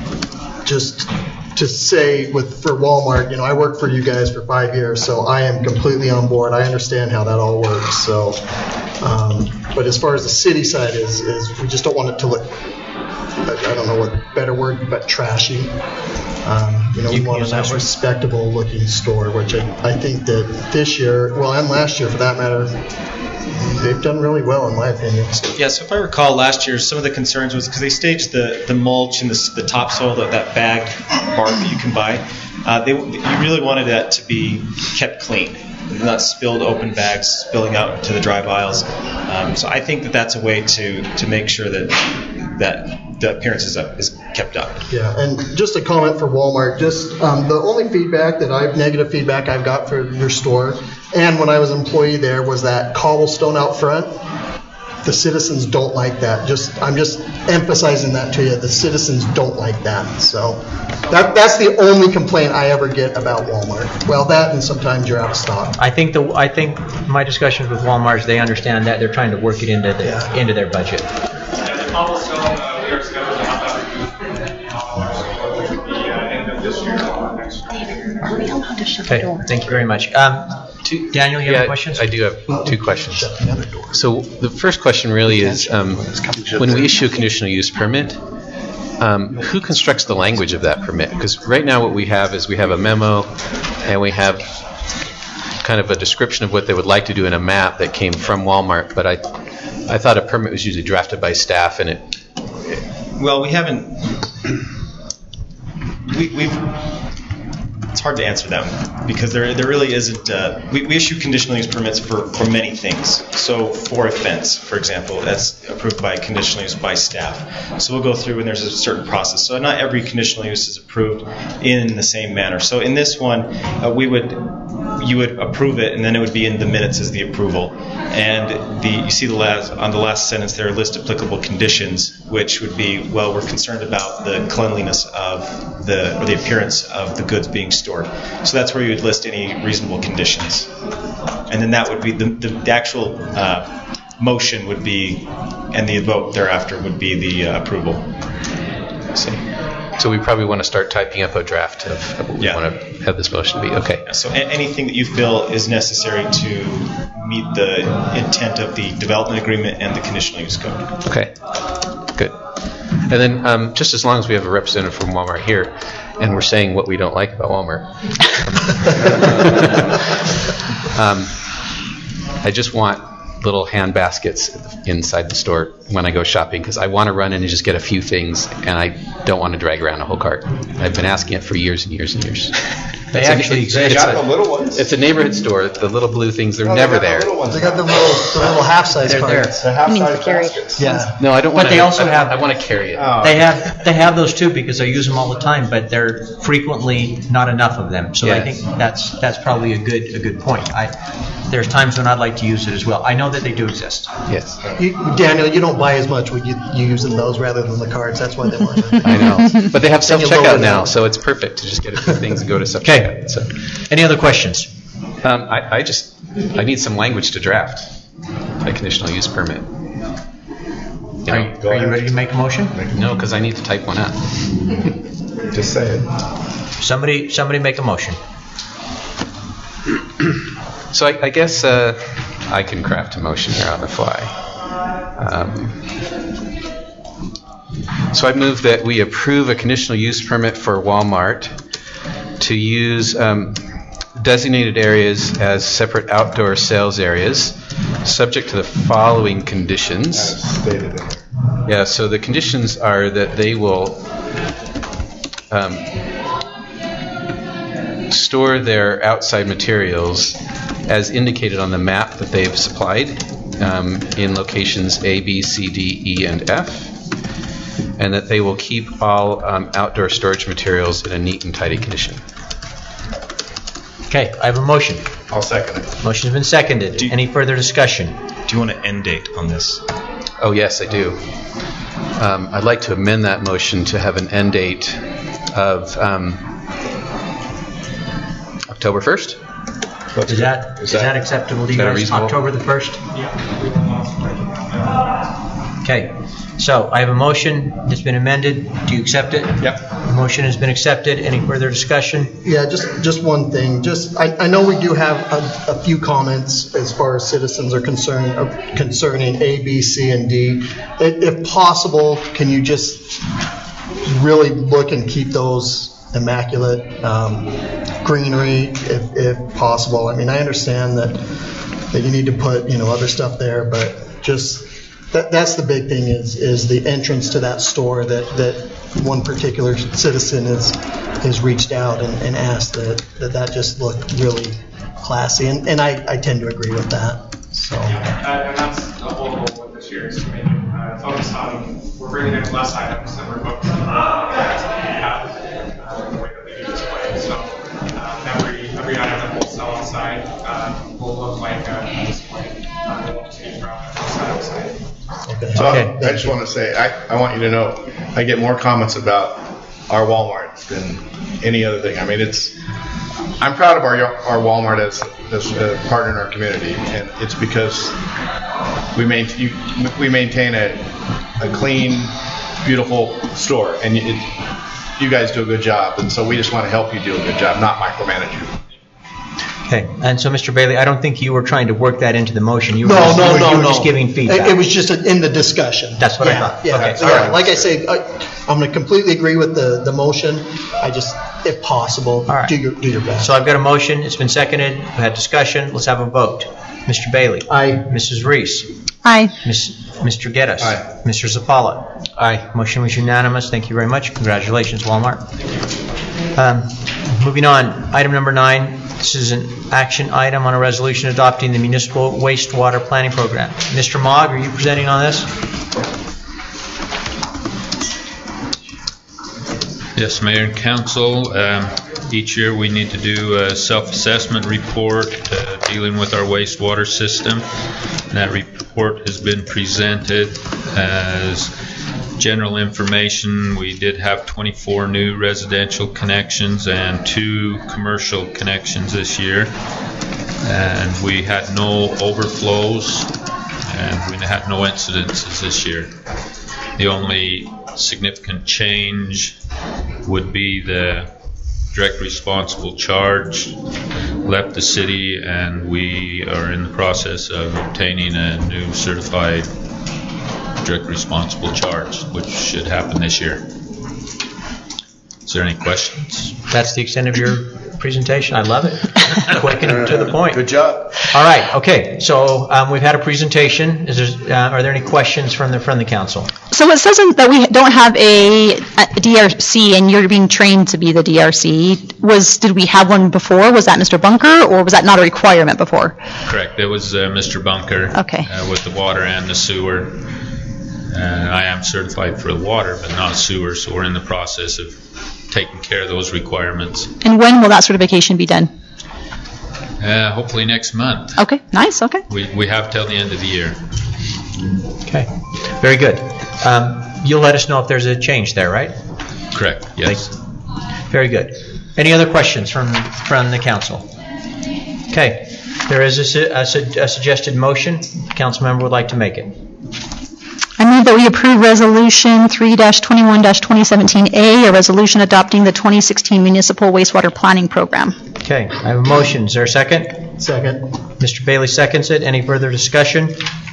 to say for Walmart, I worked for you guys for 5 years, so I am completely on board. I understand how that all works. So, but as far as the city side is we just don't want it to look, I don't know what better word, but trashy. We want a nice, respectable looking store, which I think that this year, and last year for that matter, they've done really well in my opinion. Yeah, so if I recall last year, some of the concerns was because they staged the mulch and the topsoil, that bagged bark that you can buy. You really wanted that to be kept clean, not spilled open bags spilling out to the drive aisles. So I think that's a way to make sure that the appearance is kept up. Yeah, and just a comment for Walmart, the only negative feedback I've got for your store, and when I was an employee there, was that cobblestone out front. The citizens don't like that. I'm just emphasizing that to you. The citizens don't like that. So that's the only complaint I ever get about Walmart. Well, that and sometimes you're out of stock. I think my discussions with Walmart is they understand that they're trying to work it into their budget. And the cobblestone, we are scheduled to have that removed the end of this year or next year. Okay, thank you very much. Daniel, you have questions? I do have 2 questions. So the first question really is, when we issue a conditional use permit, who constructs the language of that permit? Because right now what we have is we have a memo and we have kind of a description of what they would like to do in a map that came from Walmart, but I thought a permit was usually drafted by staff and Well, we haven't. It's hard to answer that one because there really isn't. We issue conditional use permits for many things. So for a fence, for example, that's approved by conditional use by staff. So we'll go through and there's a certain process. So not every conditional use is approved in the same manner. So in this one, you would approve it and then it would be in the minutes as the approval. And you see on the last sentence there, list applicable conditions, which would be, we're concerned about the cleanliness of or the appearance of the goods being stored. So that's where you would list any reasonable conditions. And then that would be the actual motion would be, and the vote thereafter would be the approval. So we probably want to start typing up a draft of what we want to have this motion be. Okay. So anything that you feel is necessary to meet the intent of the development agreement and the conditional use code. Okay. Good. And then just as long as we have a representative from Walmart here and we're saying what we don't like about Walmart, I just want little hand baskets inside the store when I go shopping because I want to run in and just get a few things and I don't want to drag around a whole cart. I've been asking it for years and years and years. They actually exist. The little ones. It's a neighborhood store. The little blue things, they're never there. They got the little half-size carts. The half-size baskets. Yeah. No, I don't want But they also have. I want to carry it. They have those too because I use them all the time, but they're frequently not enough of them. So I think that's probably a good point. There's times when I'd like to use it as well. I know that they do exist. Yes. Daniel, you don't buy as much when you using those rather than the cards. That's why they want it. I know. But they have self-checkout now, so it's perfect to just get a few things and go to self-checkout. Okay. So. Any other questions? I need some language to draft a conditional use permit. Are you ready to make a motion? No, because I need to type one up. Just say it. Somebody make a motion. So I guess I can craft a motion here on the fly. So I move that we approve a conditional use permit for Walmart to use designated areas as separate outdoor sales areas subject to the following conditions. As stated in there. Yeah, so the conditions are that they will store their outside materials as indicated on the map that they've supplied in locations A, B, C, D, E, and F, and that they will keep all outdoor storage materials in a neat and tidy condition. Okay, I have a motion. I'll second it. Motion has been seconded. Any further discussion? Do you want an end date on this? Oh, yes, I do. I'd like to amend that motion to have an end date of October 1st. Is that acceptable to you guys? October the 1st? Okay, so I have a motion. It's been amended. Do you accept it? Yep. The motion has been accepted. Any further discussion? Yeah, just one thing. I know we do have a few comments as far as citizens are concerned concerning A, B, C, and D. If possible, can you just really look and keep those immaculate greenery if possible? I mean, I understand that you need to put other stuff there, but just that's the big thing is the entrance to that store that one particular citizen has reached out and asked that just looked really classy, and I tend to agree with that. So. And that's the whole goal with this year's committee. Focus on we're bringing in less items than we're focusing on the way that they do display. So every item that we'll sell outside will look like a display. We won't change around outside. So I just want to say, I want you to know, I get more comments about our Walmart than any other thing. I mean, I'm proud of our Walmart as a partner in our community, and it's because we maintain a clean, beautiful store, and you guys do a good job, and so we just want to help you do a good job, not micromanage you. Okay, and so Mr. Bailey, I don't think you were trying to work that into the motion. You were just giving feedback. It was just in the discussion. That's what I thought. Yeah, okay. So, yeah, like I say, I'm going to completely agree with the motion. I just, if possible, do your best. So I've got a motion. It's been seconded. We had discussion. Let's have a vote. Mr. Bailey. Aye. Mrs. Reese. Aye. Mr. Geddes. Aye. Mr. Zapala. Aye. Motion was unanimous. Thank you very much. Congratulations, Walmart. Moving on, item number 9. This is an action item on a resolution adopting the municipal wastewater planning program. Mr. Mogg, are you presenting on this? Yes, Mayor and Council. Each year we need to do a self-assessment report dealing with our wastewater system. And that report has been presented as general information. We did have 24 new residential connections and 2 commercial connections this year. And we had no overflows and we had no incidences this year. The only significant change would be the direct responsible charge left the city, and we are in the process of obtaining a new certified direct responsible charge, which should happen this year. Is there any questions? That's the extent of your presentation. I love it. Quick and to the point. Good job. All right. Okay. So we've had a presentation. Are there any questions from the council? So it says that we don't have a DRC, and you're being trained to be the DRC. Did we have one before? Was that Mr. Bunker, or was that not a requirement before? Correct. It was Mr. Bunker. Okay. With the water and the sewer. I am certified for the water, but not sewer, so we're in the process of taking care of those requirements. And when will that certification be done? Hopefully next month. Okay, nice, okay. We have till the end of the year. Okay, very good. You'll let us know if there's a change there, right? Correct, yes. Very good. Any other questions from the council? Okay, there is a suggested motion. The council member would like to make it. I move that we approve Resolution 3-21-2017A, a resolution adopting the 2016 Municipal Wastewater Planning Program. Okay, I have a motion. Is there a second? Second. Mr. Bailey seconds it. Any further discussion?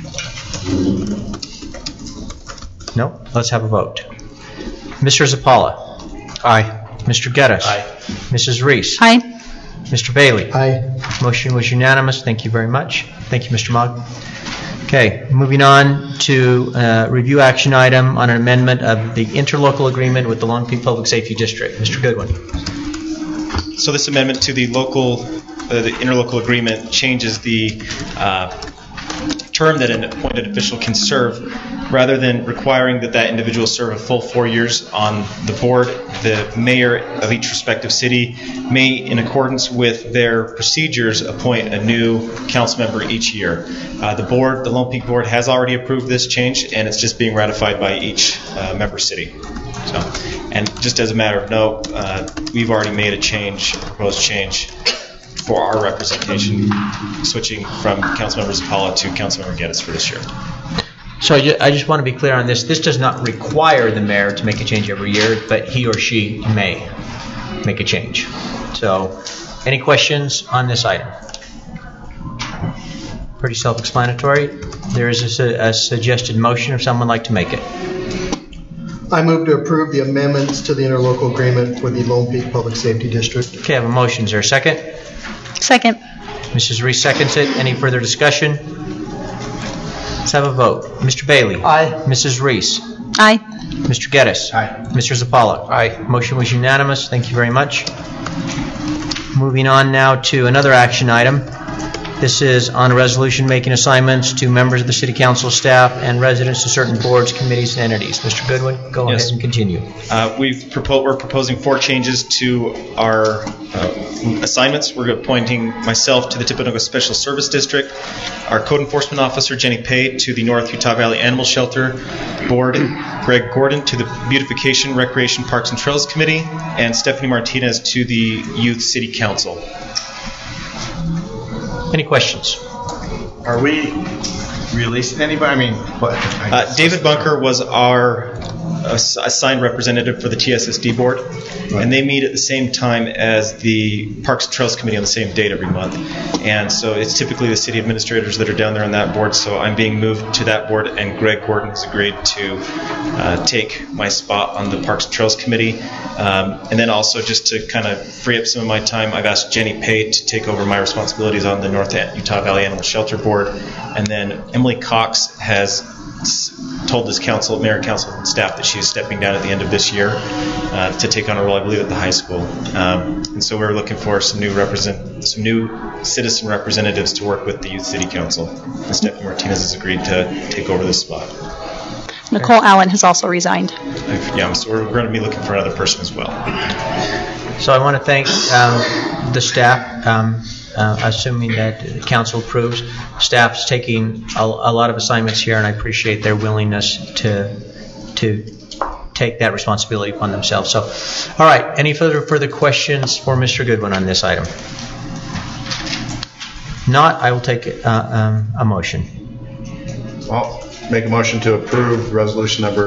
No? Let's have a vote. Mr. Zapala. Aye. Mr. Geddes. Aye. Mrs. Reese. Aye. Mr. Bailey. Aye. Motion was unanimous. Thank you very much. Thank you, Mr. Mogg. Okay, moving on to review action item on an amendment of the interlocal agreement with the Long Peak Public Safety District. Mr. Goodwin. So this amendment to the interlocal agreement changes the term that an appointed official can serve. Rather than requiring that individual serve a full 4 years on the board, the mayor of each respective city may, in accordance with their procedures, appoint a new council member each year. The Lone Peak Board has already approved this change, and it's just being ratified by each member city. So, and just as a matter of note, we've already made a proposed change for our representation, switching from Councilmember Zapala to Councilmember Geddes for this year. So I just want to be clear on this. This does not require the mayor to make a change every year, but he or she may make a change. So any questions on this item? Pretty self-explanatory. There is a suggested motion if someone would like to make it. I move to approve the amendments to the interlocal agreement for the Lone Peak Public Safety District. Okay, I have a motion. Is there a second? Second. Mrs. Reese seconds it. Any further discussion? Let's have a vote. Mr. Bailey. Aye. Mrs. Reese. Aye. Mr. Geddes. Aye. Mr. Zapala. Aye. Motion was unanimous. Thank you very much. Moving on now to another action item. This is on a resolution making assignments to members of the City Council staff and residents to certain boards, committees, and entities. Mr. Goodwin, go ahead and continue. We're proposing 4 changes to our assignments. We're appointing myself to the Timpanogos Special Service District, our Code Enforcement Officer, Jenny Pate, to the North Utah Valley Animal Shelter Board, Greg Gordon to the Beautification, Recreation, Parks, and Trails Committee, and Stephanie Martinez to the Youth City Council. Any questions? Are we releasing anybody? I mean, what? David Bunker was our assigned representative for the TSSD board, and they meet at the same time as the Parks and Trails Committee on the same date every month. And so it's typically the city administrators that are down there on that board, so I'm being moved to that board, and Greg Gordon has agreed to take my spot on the Parks and Trails Committee. And then also just to kind of free up some of my time, I've asked Jenny Pate to take over my responsibilities on the North Utah Valley Animal Shelter Board. And then Emily Cox has told this mayor and council staff that she's stepping down at the end of this year to take on a role, I believe, at the high school. And so we're looking for some new citizen representatives to work with the Youth City Council. And Stephanie Martinez has agreed to take over this spot. Nicole Allen has also resigned. So we're going to be looking for another person as well. So I want to thank the staff. Assuming that council approves, staff's taking a lot of assignments here, and I appreciate their willingness to take that responsibility upon themselves. So, all right, any further questions for Mr. Goodwin on this item? Not, I will take a motion. Well, make a motion to approve resolution number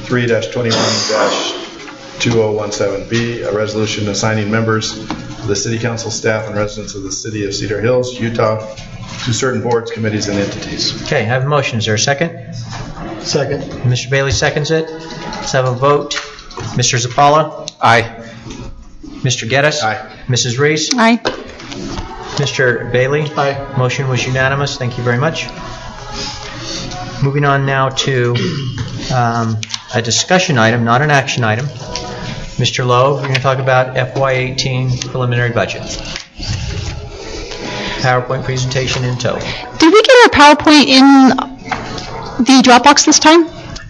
3-21-2017B, a resolution assigning members of the City Council staff and residents of the City of Cedar Hills, Utah, to certain boards, committees, and entities. Okay, I have a motion. Is there a second? Second. Mr. Bailey seconds it. Let's have a vote. Mr. Zapala? Aye. Mr. Geddes? Aye. Mrs. Reese? Aye. Mr. Bailey? Aye. Motion was unanimous. Thank you very much. Moving on now to a discussion item, not an action item. Mr. Lowe, we're going to talk about FY18 preliminary budget. PowerPoint presentation in tow. Did we get our PowerPoint in the Dropbox this time?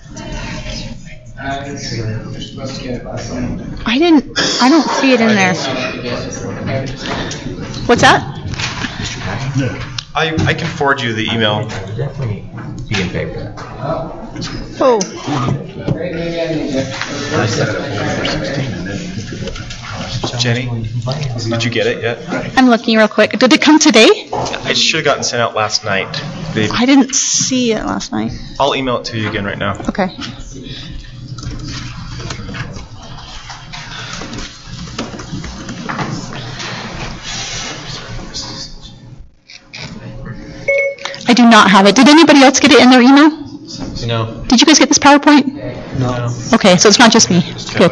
I don't see it in there. What's that? I can forward you the email. Definitely be in favor of that. Oh. Jenny, did you get it yet? I'm looking real quick. Did it come today? It should have gotten sent out last night. I didn't see it last night. I'll email it to you again right now. Okay. I do not have it. Did anybody else get it in their email? No. Did you guys get this PowerPoint? No. Okay, so it's not just me. Good.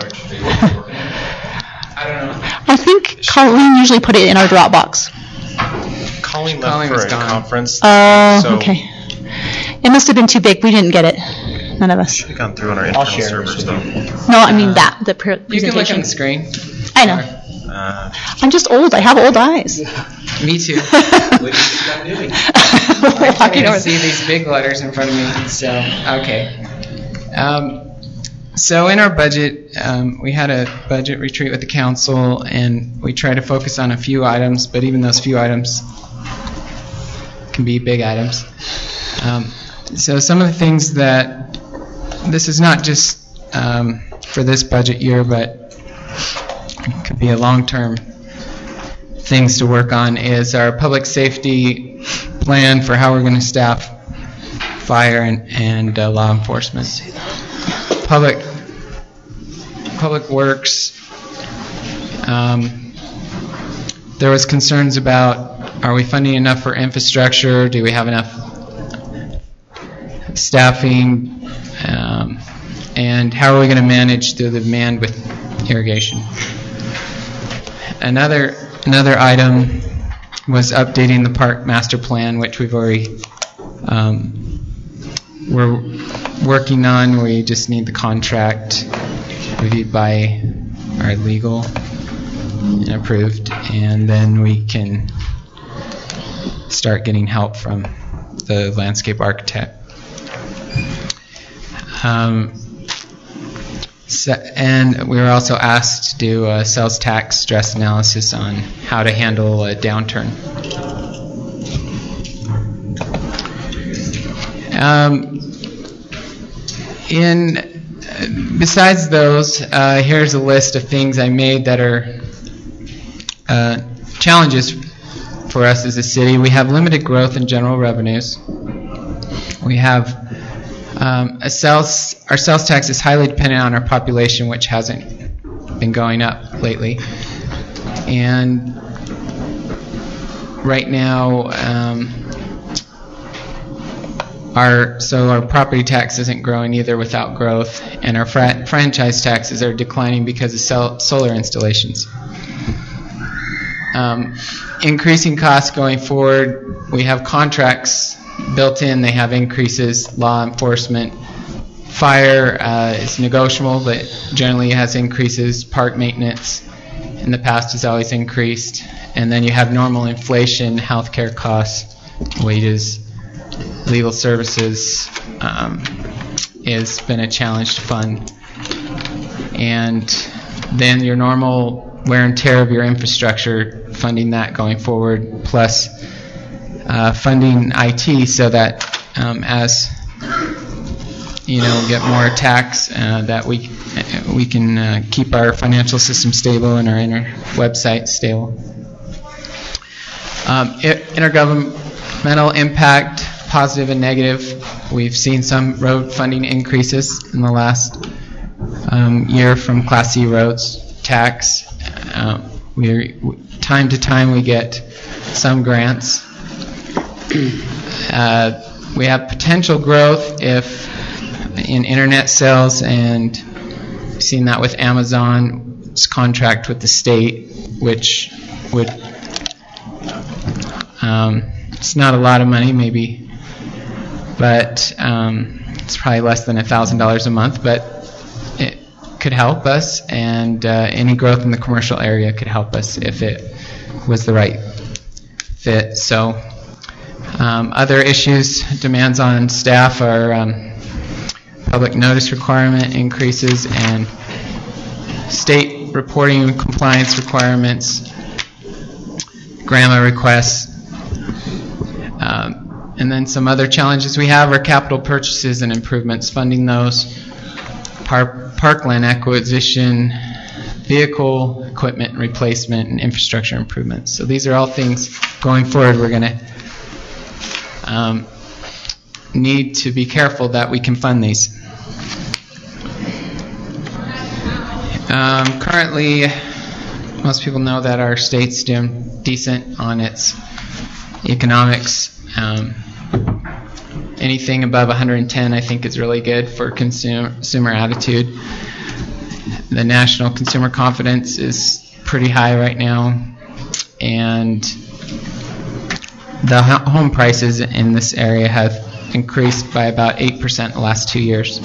I think Colleen usually put it in our Dropbox. Colleen left for a conference. Okay. It must have been too big. We didn't get it. None of us. Should have gone through on our internal servers, though. No, I mean the presentation. You can look on the screen. I know. I'm just old. I have old eyes. Me too. What I can't see these big letters in front of me. So, okay. So in our budget, we had a budget retreat with the council, and we tried to focus on a few items, but even those few items can be big items. So some of the things that, this is not just for this budget year, but it could be a long-term things to work on, is our public safety plan for how we're going to staff fire and law enforcement. Public Works, there was concerns about, are we funding enough for infrastructure? Do we have enough staffing? And how are we going to manage the demand with irrigation? Another item was updating the park master plan, which we've already we're working on. We just need the contract reviewed by our legal and approved, and then we can start getting help from the landscape architect. And we were also asked to do a sales tax stress analysis on how to handle a downturn. Besides those, here's a list of things I made that are challenges for us as a city. We have limited growth in general revenues. We have our sales tax is highly dependent on our population, which hasn't been going up lately. And right now, our property tax isn't growing either without growth, and our franchise taxes are declining because of solar installations. Increasing costs going forward. We have contracts built in. They have increases. Law enforcement, fire is negotiable, but generally it has increases. Park maintenance in the past has always increased. And then you have normal inflation, healthcare costs, wages, legal services has been a challenge to fund. And then your normal wear and tear of your infrastructure, funding that going forward, plus funding IT so that as get more tax, that we can keep our financial system stable and our website stable. Intergovernmental impact, positive and negative. We've seen some road funding increases in the last year from Class C roads tax. Time to time we get some grants. We have potential growth in internet sales, and we've seen that with Amazon's contract with the state, which would it's not a lot of money, maybe, but it's probably less than $1,000 a month, but it could help us, and any growth in the commercial area could help us if it was the right fit. So other issues, demands on staff are public notice requirement increases and state reporting and compliance requirements, GRAMA requests. And then some other challenges we have are capital purchases and improvements, funding those, parkland acquisition, vehicle equipment replacement, and infrastructure improvements. So these are all things going forward we're going to need to be careful that we can fund these. Currently, most people know that our state's doing decent on its economics. Anything above 110, I think, is really good for consumer attitude. The national consumer confidence is pretty high right now, and the home prices in this area have increased by about 8% the last 2 years.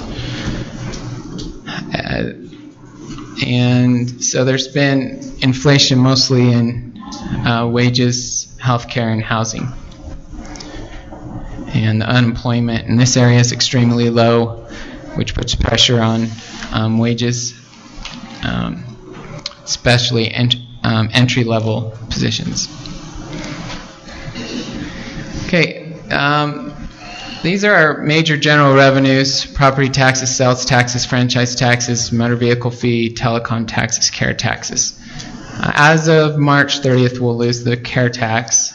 And so there's been inflation mostly in wages, healthcare, and housing. And the unemployment in this area is extremely low, which puts pressure on wages, especially entry-level positions. Okay, these are our major general revenues: property taxes, sales taxes, franchise taxes, motor vehicle fee, telecom taxes, care taxes. As of March 30th, we'll lose the care tax.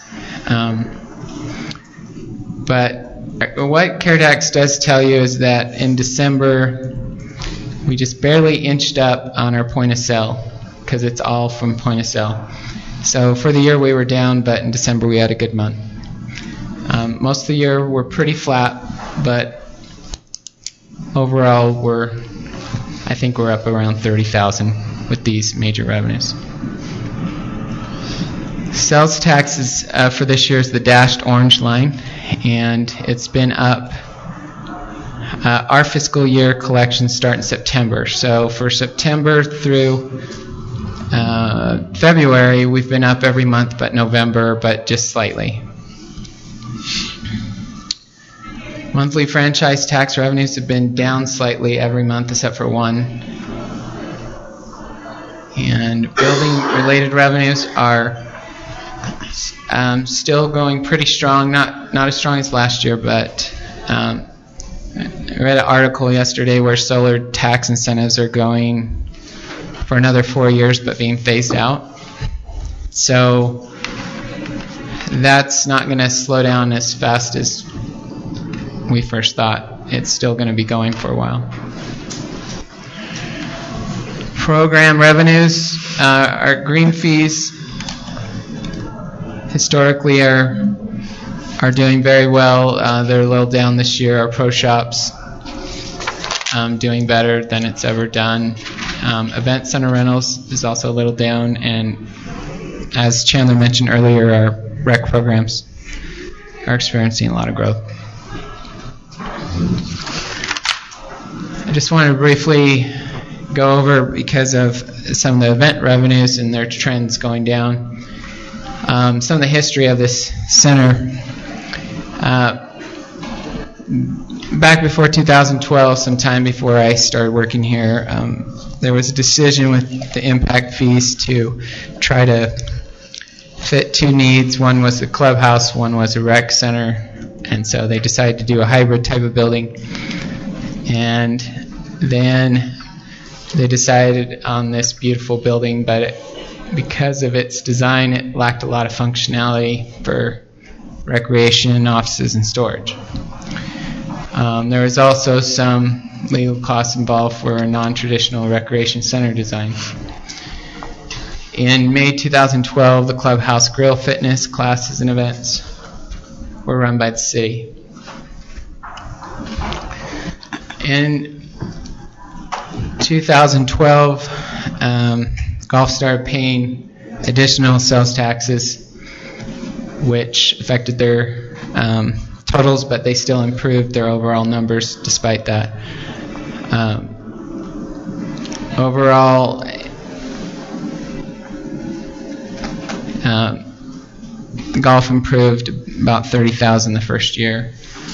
But what care tax does tell you is that in December, we just barely inched up on our point of sale, because it's all from point of sale. So for the year we were down, but in December we had a good month. Most of the year we're pretty flat, but overall I think we're up around 30,000 with these major revenues. Sales taxes for this year is the dashed orange line, and it's been up. Our fiscal year collections start in September, so for September through February we've been up every month but November, but just slightly. Monthly franchise tax revenues have been down slightly every month except for one. And building-related revenues are still going pretty strong, not as strong as last year, but I read an article yesterday where solar tax incentives are going for another 4 years but being phased out. So that's not going to slow down as fast as we first thought. It's still going to be going for a while. Program revenues, our green fees historically are doing very well. They're a little down this year. Our pro shops doing better than it's ever done. Event center rentals is also a little down, and as Chandler mentioned earlier, our rec programs are experiencing a lot of growth. I just want to briefly go over, because of some of the event revenues and their trends going down, some of the history of this center. Back before 2012, sometime before I started working here, there was a decision with the impact fees to try to fit two needs. One was the clubhouse, one was a rec center, and so they decided to do a hybrid type of building. And then they decided on this beautiful building, but because of its design, it lacked a lot of functionality for recreation, offices, and storage. There was also some legal costs involved for a non-traditional recreation center design. In May 2012, the clubhouse grill, fitness, classes, and events were run by the city. In 2012, golf started paying additional sales taxes, which affected their totals, but they still improved their overall numbers despite that. Overall, golf improved about 30,000 the first year.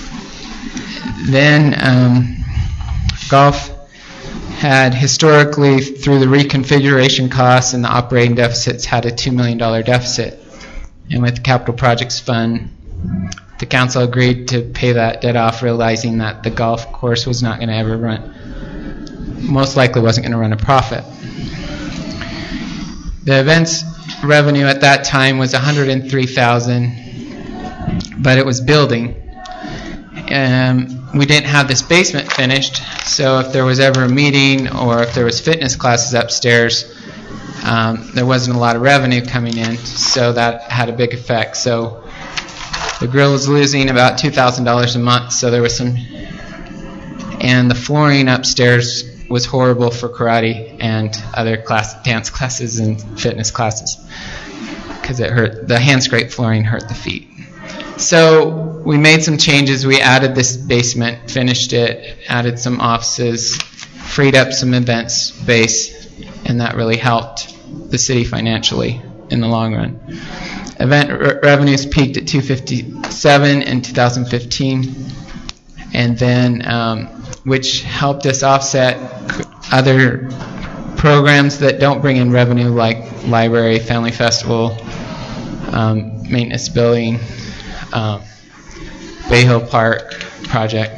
Then golf had historically, through the reconfiguration costs and the operating deficits, had a $2 million deficit. And with the Capital Projects Fund, the council agreed to pay that debt off, realizing that the golf course was not going to ever most likely wasn't going to run a profit. The events revenue at that time was $103,000, but it was building. We didn't have this basement finished, so if there was ever a meeting or if there was fitness classes upstairs, there wasn't a lot of revenue coming in, so that had a big effect. So the grill was losing about $2,000 a month, so there was some, and the flooring upstairs was horrible for karate and other dance classes and fitness classes, because it hurt. The hand scrape flooring hurt the feet. So we made some changes. We added this basement, finished it, added some offices, freed up some event space, and that really helped the city financially in the long run. Event revenues peaked at $257 in 2015, and then which helped us offset other programs that don't bring in revenue, like library, family festival, maintenance building, Bay Hill Park project.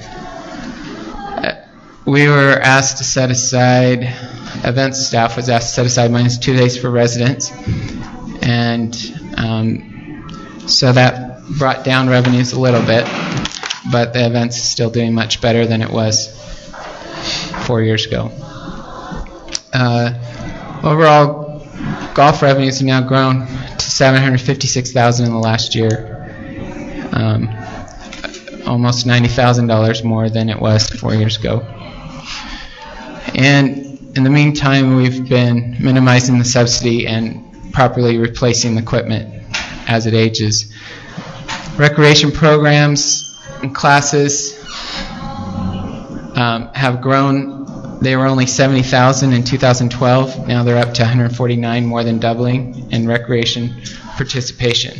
We were asked to set aside, events staff was asked to set aside minus 2 days for residents, and so that brought down revenues a little bit, but the events is still doing much better than it was 4 years ago. Overall, golf revenues have now grown to $756,000 in the last year, almost $90,000 more than it was 4 years ago. And in the meantime, we've been minimizing the subsidy and properly replacing the equipment as it ages. Recreation programs and classes have grown. They were only 70,000 in 2012. Now they're up to 149, more than doubling in recreation participation.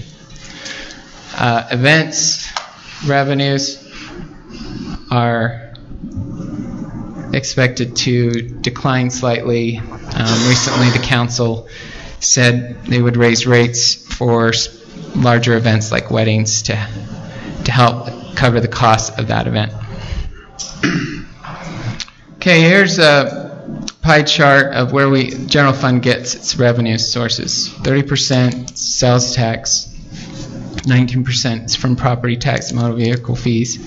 Events revenues are expected to decline slightly. Recently, the council said they would raise rates for larger events like weddings to help cover the cost of that event. Okay, here's a pie chart of where general fund gets its revenue sources. 30% sales tax, 19% is from property tax and motor vehicle fees.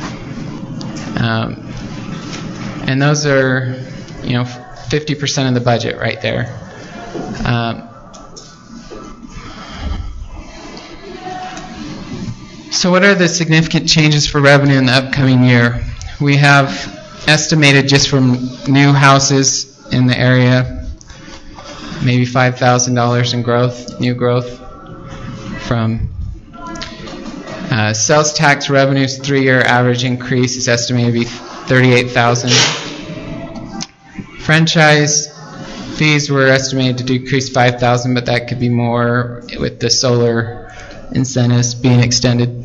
And those are, 50% of the budget right there. So what are the significant changes for revenue in the upcoming year? We have estimated just from new houses in the area, maybe $5,000 in growth, new growth. From sales tax revenues, 3-year average increase is estimated to be $38,000. Franchise fees were estimated to decrease $5,000, but that could be more with the solar incentives being extended.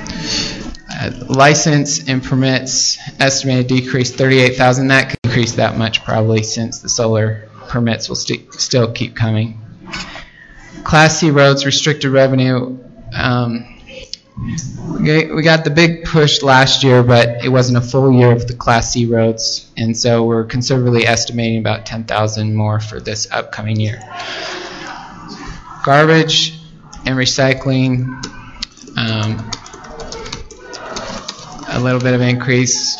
License and permits estimated to decrease $38,000. That could increase that much probably, since the solar permits will still keep coming. Class C roads restricted revenue. We got the big push last year, but it wasn't a full year of the Class C roads, and so we're conservatively estimating about $10,000 more for this upcoming year. Garbage and recycling, a little bit of increase.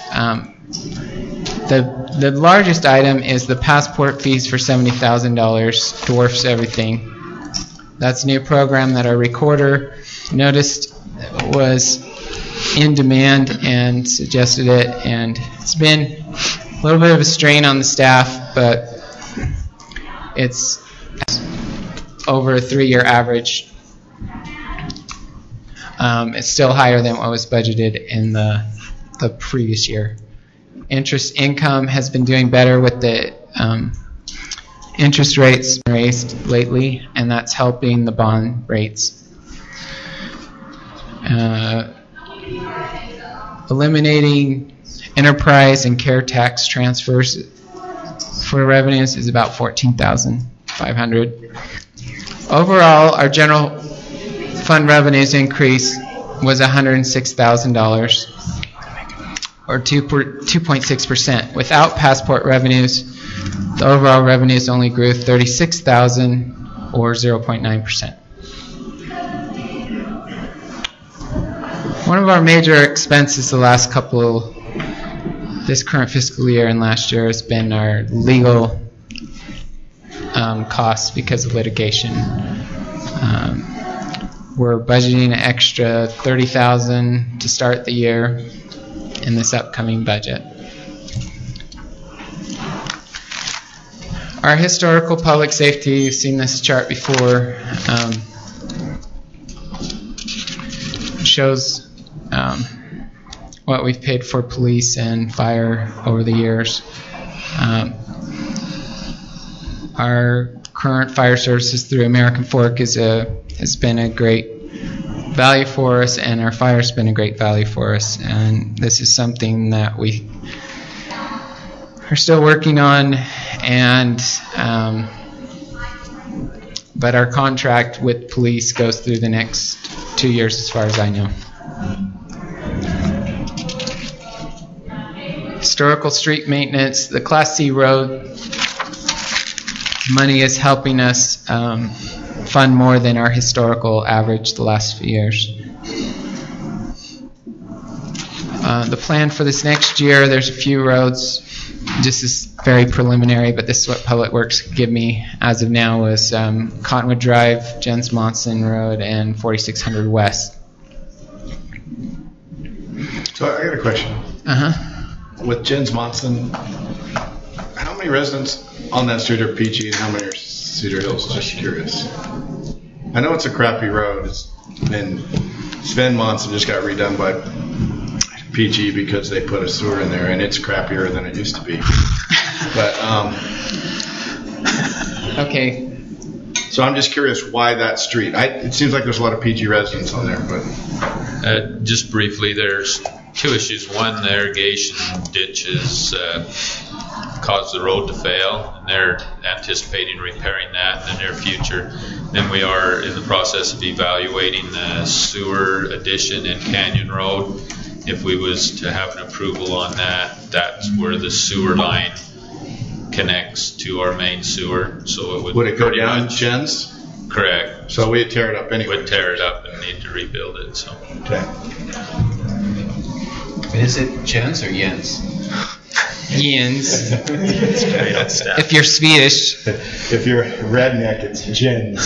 The largest item is the passport fees for $70,000, dwarfs everything. That's a new program that our recorder noticed was in demand and suggested it, and it's been a little bit of a strain on the staff, but it's over a 3-year average. It's still higher than what was budgeted in the previous year. Interest income has been doing better with the interest rates raised lately, and that's helping the bond rates. Eliminating enterprise and care tax transfers for revenues is about $14,500. Overall, our general fund revenues increase was $106,000, or 2.6%. Without passport revenues, the overall revenues only grew $36,000, or 0.9%. One of our major expenses the last this current fiscal year and last year has been our legal costs because of litigation. We're budgeting an extra $30,000 to start the year in this upcoming budget. Our historical public safety, you've seen this chart before. shows what we've paid for police and fire over the years. Our current fire services through American Fork has been a great value for us, and our fire's been a great value for us. And this is something that we are still working on, and but our contract with police goes through the next 2 years as far as I know. Historical street maintenance, the Class C road money is helping us fund more than our historical average the last few years. The plan for this next year, there's a few roads. This is very preliminary, but this is what Public Works give me as of now, is Cottonwood Drive, Jens Monson Road, and 4600 West. So I got a question. With Jens Monson, how many residents on that street are PG and how many are Cedar Hills? Just curious. I know it's a crappy road. Sven Monson just got redone by PG because they put a sewer in there, and it's crappier than it used to be. But okay. So I'm just curious why that street. It seems like there's a lot of PG residents on there, but just briefly, there's two issues. One, the irrigation ditches caused the road to fail, and they're anticipating repairing that in the near future. Then we are in the process of evaluating the sewer addition in Canyon Road. If we was to have an approval on that, that's where the sewer line connects to our main sewer. So it would it go down Jens? Correct. So we'd tear it up anyway. We'd tear it up and need to rebuild it. So. Okay. Is it Jens or Jens? Jens. If you're Swedish. If you're redneck, it's Jens.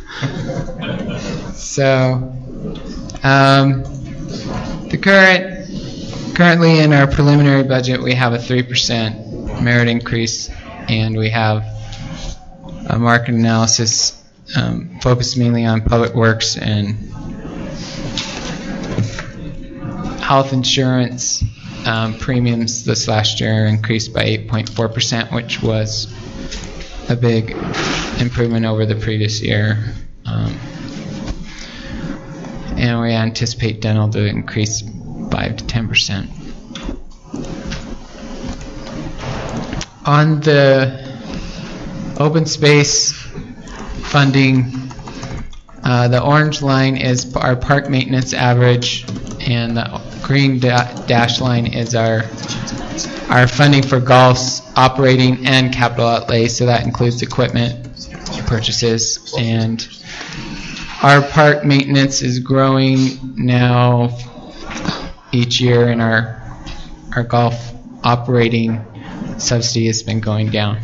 So, currently in our preliminary budget, we have a 3% merit increase, and we have a market analysis focused mainly on Public Works and health insurance. Premiums this last year increased by 8.4%, which was a big improvement over the previous year. And we anticipate dental to increase 5 to 10%. On the open space funding, the orange line is our park maintenance average, and the green dash line is our funding for golf's operating and capital outlay, so that includes equipment purchases. And our park maintenance is growing now each year, and our golf operating subsidy has been going down.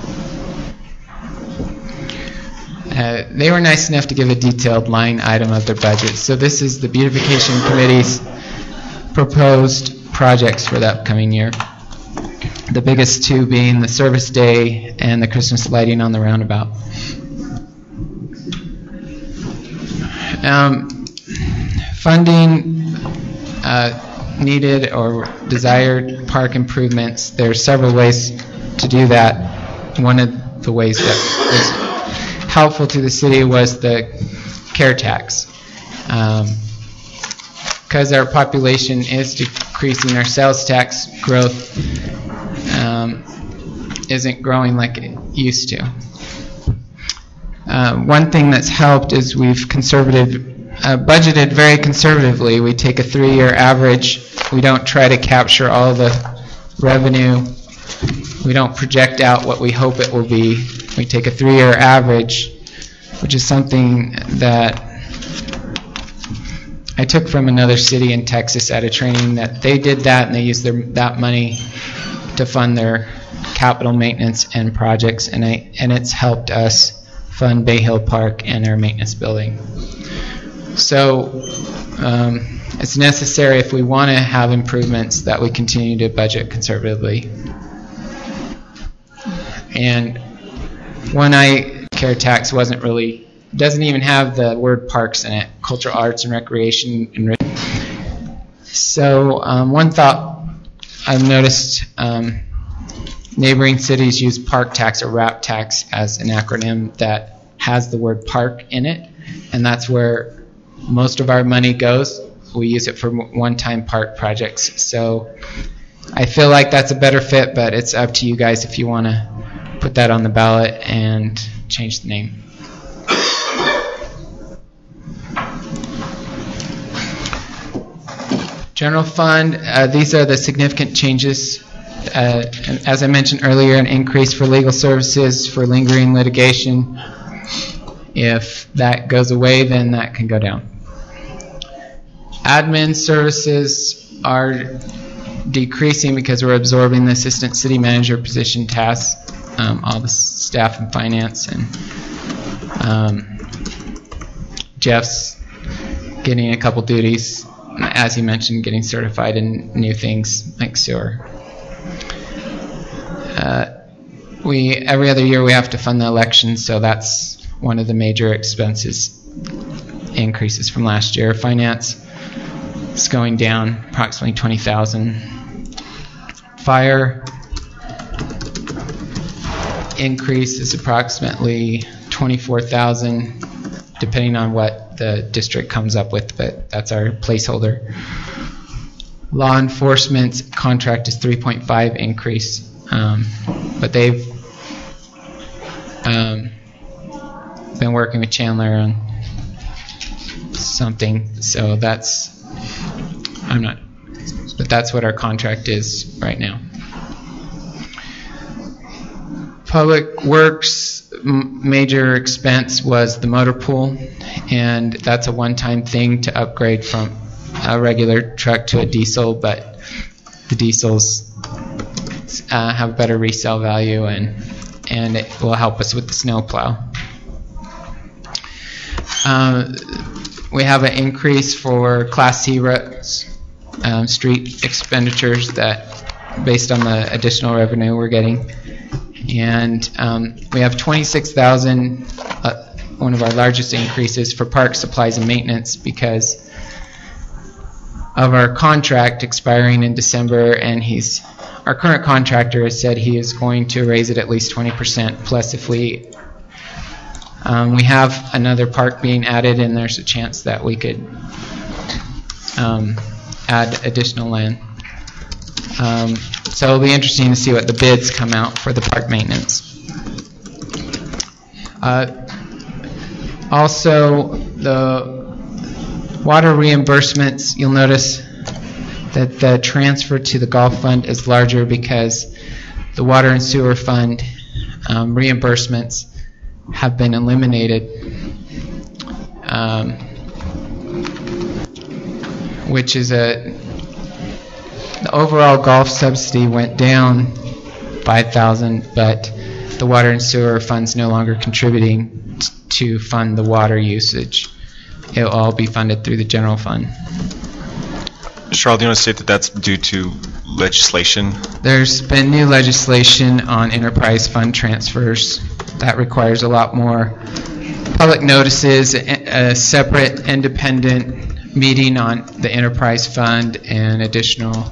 They were nice enough to give a detailed line item of their budget. So this is the Beautification Committee's proposed projects for the upcoming year. The biggest two being the Service Day and the Christmas lighting on the roundabout. Funding needed or desired park improvements. There are several ways to do that. One of the ways that was helpful to the city was the care tax. Because our population is decreasing, our sales tax growth isn't growing like it used to. One thing that's helped is we've budgeted very conservatively. We take a 3-year average. We don't try to capture all the revenue. We don't project out what we hope it will be. We take a 3-year average, which is something that I took from another city in Texas at a training, that they did that, and they used that money to fund their capital maintenance and projects, and it's helped us fund Bay Hill Park and our maintenance building. So it's necessary if we want to have improvements that we continue to budget conservatively. And care tax doesn't even have the word parks in it. Cultural arts and recreation, enrichment So one thought I've noticed, neighboring cities use park tax or RAP tax as an acronym that has the word park in it, and that's where most of our money goes. We use it for one-time park projects. So I feel like that's a better fit, but it's up to you guys if you want to put that on the ballot and change the name. General fund, these are the significant changes. As I mentioned earlier, an increase for legal services for lingering litigation. If that goes away, then that can go down. Admin services are decreasing because we're absorbing the assistant city manager position tasks, all the staff and finance, and Jeff's getting a couple duties, as he mentioned, getting certified in new things like sewer. Every other year we have to fund the elections, so that's one of the major expenses increases from last year. Finance is going down approximately $20,000. Fire increase is approximately $24,000, depending on what the district comes up with, but that's our placeholder. Law enforcement's contract is 3.5 increase, but they've been working with Chandler on something, so that's but that's what our contract is right now. Public Works major expense was the motor pool, and that's a one-time thing to upgrade from a regular truck to a diesel, but the diesels have better resale value, and it will help us with the snow plow. We have an increase for Class C roads, street expenditures that based on the additional revenue we're getting. And we have $26,000, one of our largest increases for park supplies and maintenance because of our contract expiring in December, and our current contractor has said he is going to raise it at least 20%, plus if we have another park being added, and there's a chance that we could add additional land. So it'll be interesting to see what the bids come out for the park maintenance. Also, the water reimbursements, you'll notice that the transfer to the golf fund is larger because the water and sewer fund reimbursements have been eliminated, which is the overall golf subsidy went down $5,000, but the water and sewer fund's no longer contributing to fund the water usage. It'll all be funded through the general fund. Charles, do you want to state that that's due to legislation? There's been new legislation on enterprise fund transfers that requires a lot more public notices, a separate independent meeting on the enterprise fund, and additional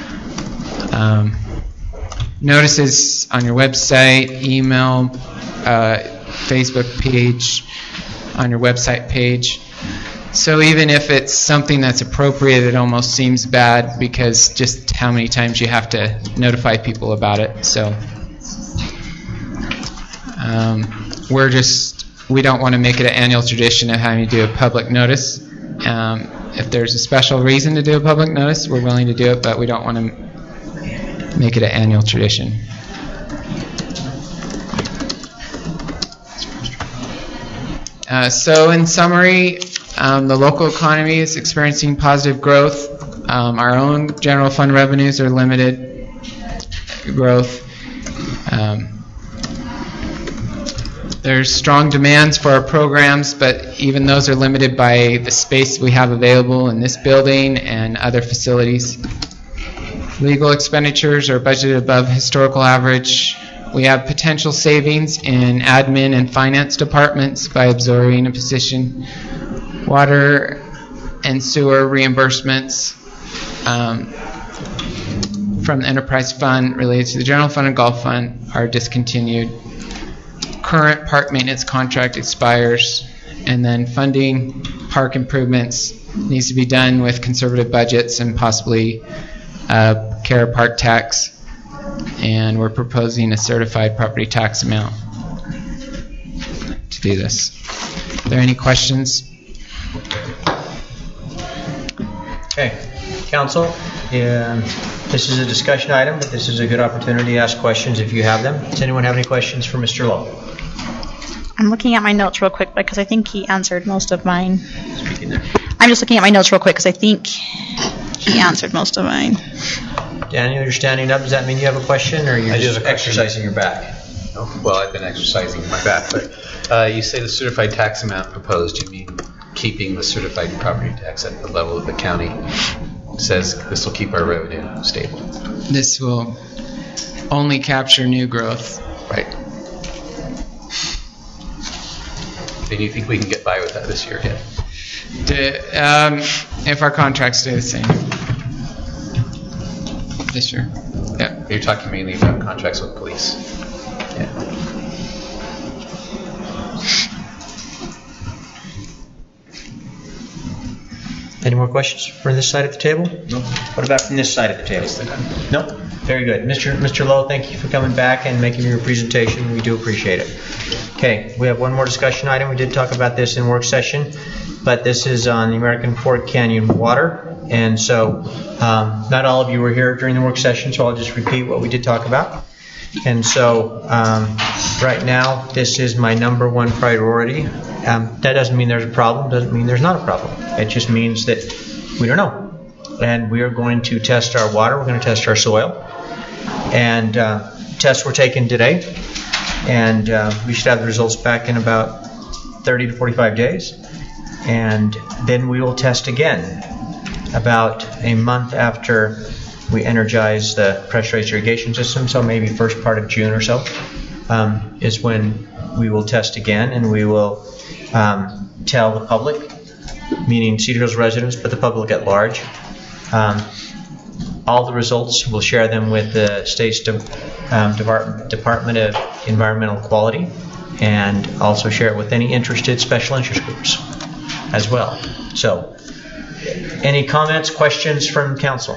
notices on your website, email, Facebook page, on your website page. So even if it's something that's appropriate, it almost seems bad because just how many times you have to notify people about it. So we don't want to make it an annual tradition of having to do a public notice. If there's a special reason to do a public notice, we're willing to do it, but we don't want to make it an annual tradition. So in summary, the local economy is experiencing positive growth. Our own general fund revenues are limited growth. There's strong demands for our programs, but even those are limited by the space we have available in this building and other facilities. Legal expenditures are budgeted above historical average. We have potential savings in admin and finance departments by absorbing a position. Water and sewer reimbursements from the enterprise fund related to the general fund and golf fund are discontinued. Current park maintenance contract expires, and then funding park improvements needs to be done with conservative budgets and possibly care park tax, and we're proposing a certified property tax amount to do this. Are there any questions? Okay, council, this is a discussion item, but this is a good opportunity to ask questions if you have them. Does anyone have any questions for Mr. Lowe? I'm looking at my notes real quick because I think he answered most of mine. Speaking there. I'm just looking at my notes real quick because I think he answered most of mine. Daniel, you're standing up. Does that mean you have a question, or you're just exercising your back? Well, I've been exercising my back, but you say the certified tax amount proposed, you mean keeping the certified property tax at the level of the county? It says this will keep our revenue stable. This will only capture new growth. Right. And you think we can get by with that this year? Yeah. If our contracts stay the same this year. Yeah. You're talking mainly about contracts with police. Yeah. Any more questions from this side of the table? No. What about from this side of the table? No? Very good. Mr. Lowe, thank you for coming back and making your presentation. We do appreciate it. Okay, we have one more discussion item. We did talk about this in work session, but this is on the American Fork Canyon water. And so not all of you were here during the work session, so I'll just repeat what we did talk about. And so right now, this is my number one priority. That doesn't mean there's a problem, doesn't mean there's not a problem. It just means that we don't know. And we are going to test our water, we're going to test our soil. And tests were taken today, and we should have the results back in about 30 to 45 days. And then we will test again about a month after we energize the pressurized irrigation system, so maybe first part of June or so is when we will test again, and we will tell the public, meaning Cedar Hills residents, but the public at large, all the results. We'll share them with the state's Department of Environmental Quality, and also share it with any interested special interest groups as well. So, any comments, questions from council?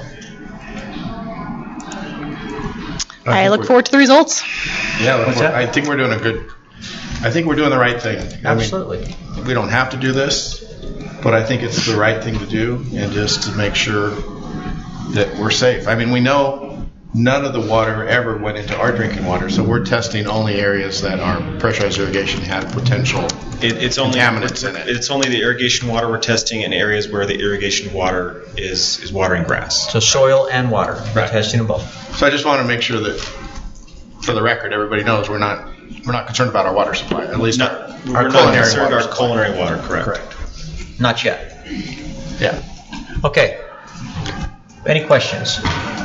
I look forward to the results. Yeah, I think we're doing I think we're doing the right thing. Absolutely. I mean, we don't have to do this, but I think it's the right thing to do, and just to make sure that we're safe. I mean, we know none of the water ever went into our drinking water, so we're testing only areas that our pressurized irrigation had potential contaminants in it. It's only the irrigation water we're testing in areas where the irrigation water is watering grass. So soil and water, we're testing them both. So I just want to make sure that, for the record, everybody knows we're not concerned about our water supply. At least our culinary water. Correct. Not yet. Yeah. Okay. Any questions?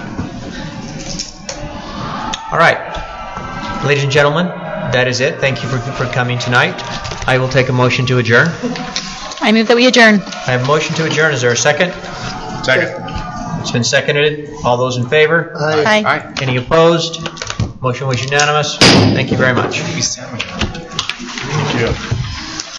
All right. Ladies and gentlemen, that is it. Thank you for coming tonight. I will take a motion to adjourn. I move that we adjourn. I have a motion to adjourn. Is there a second? Second. It's been seconded. All those in favor? Aye. Aye. Any opposed? Motion was unanimous. Thank you very much. Thank you.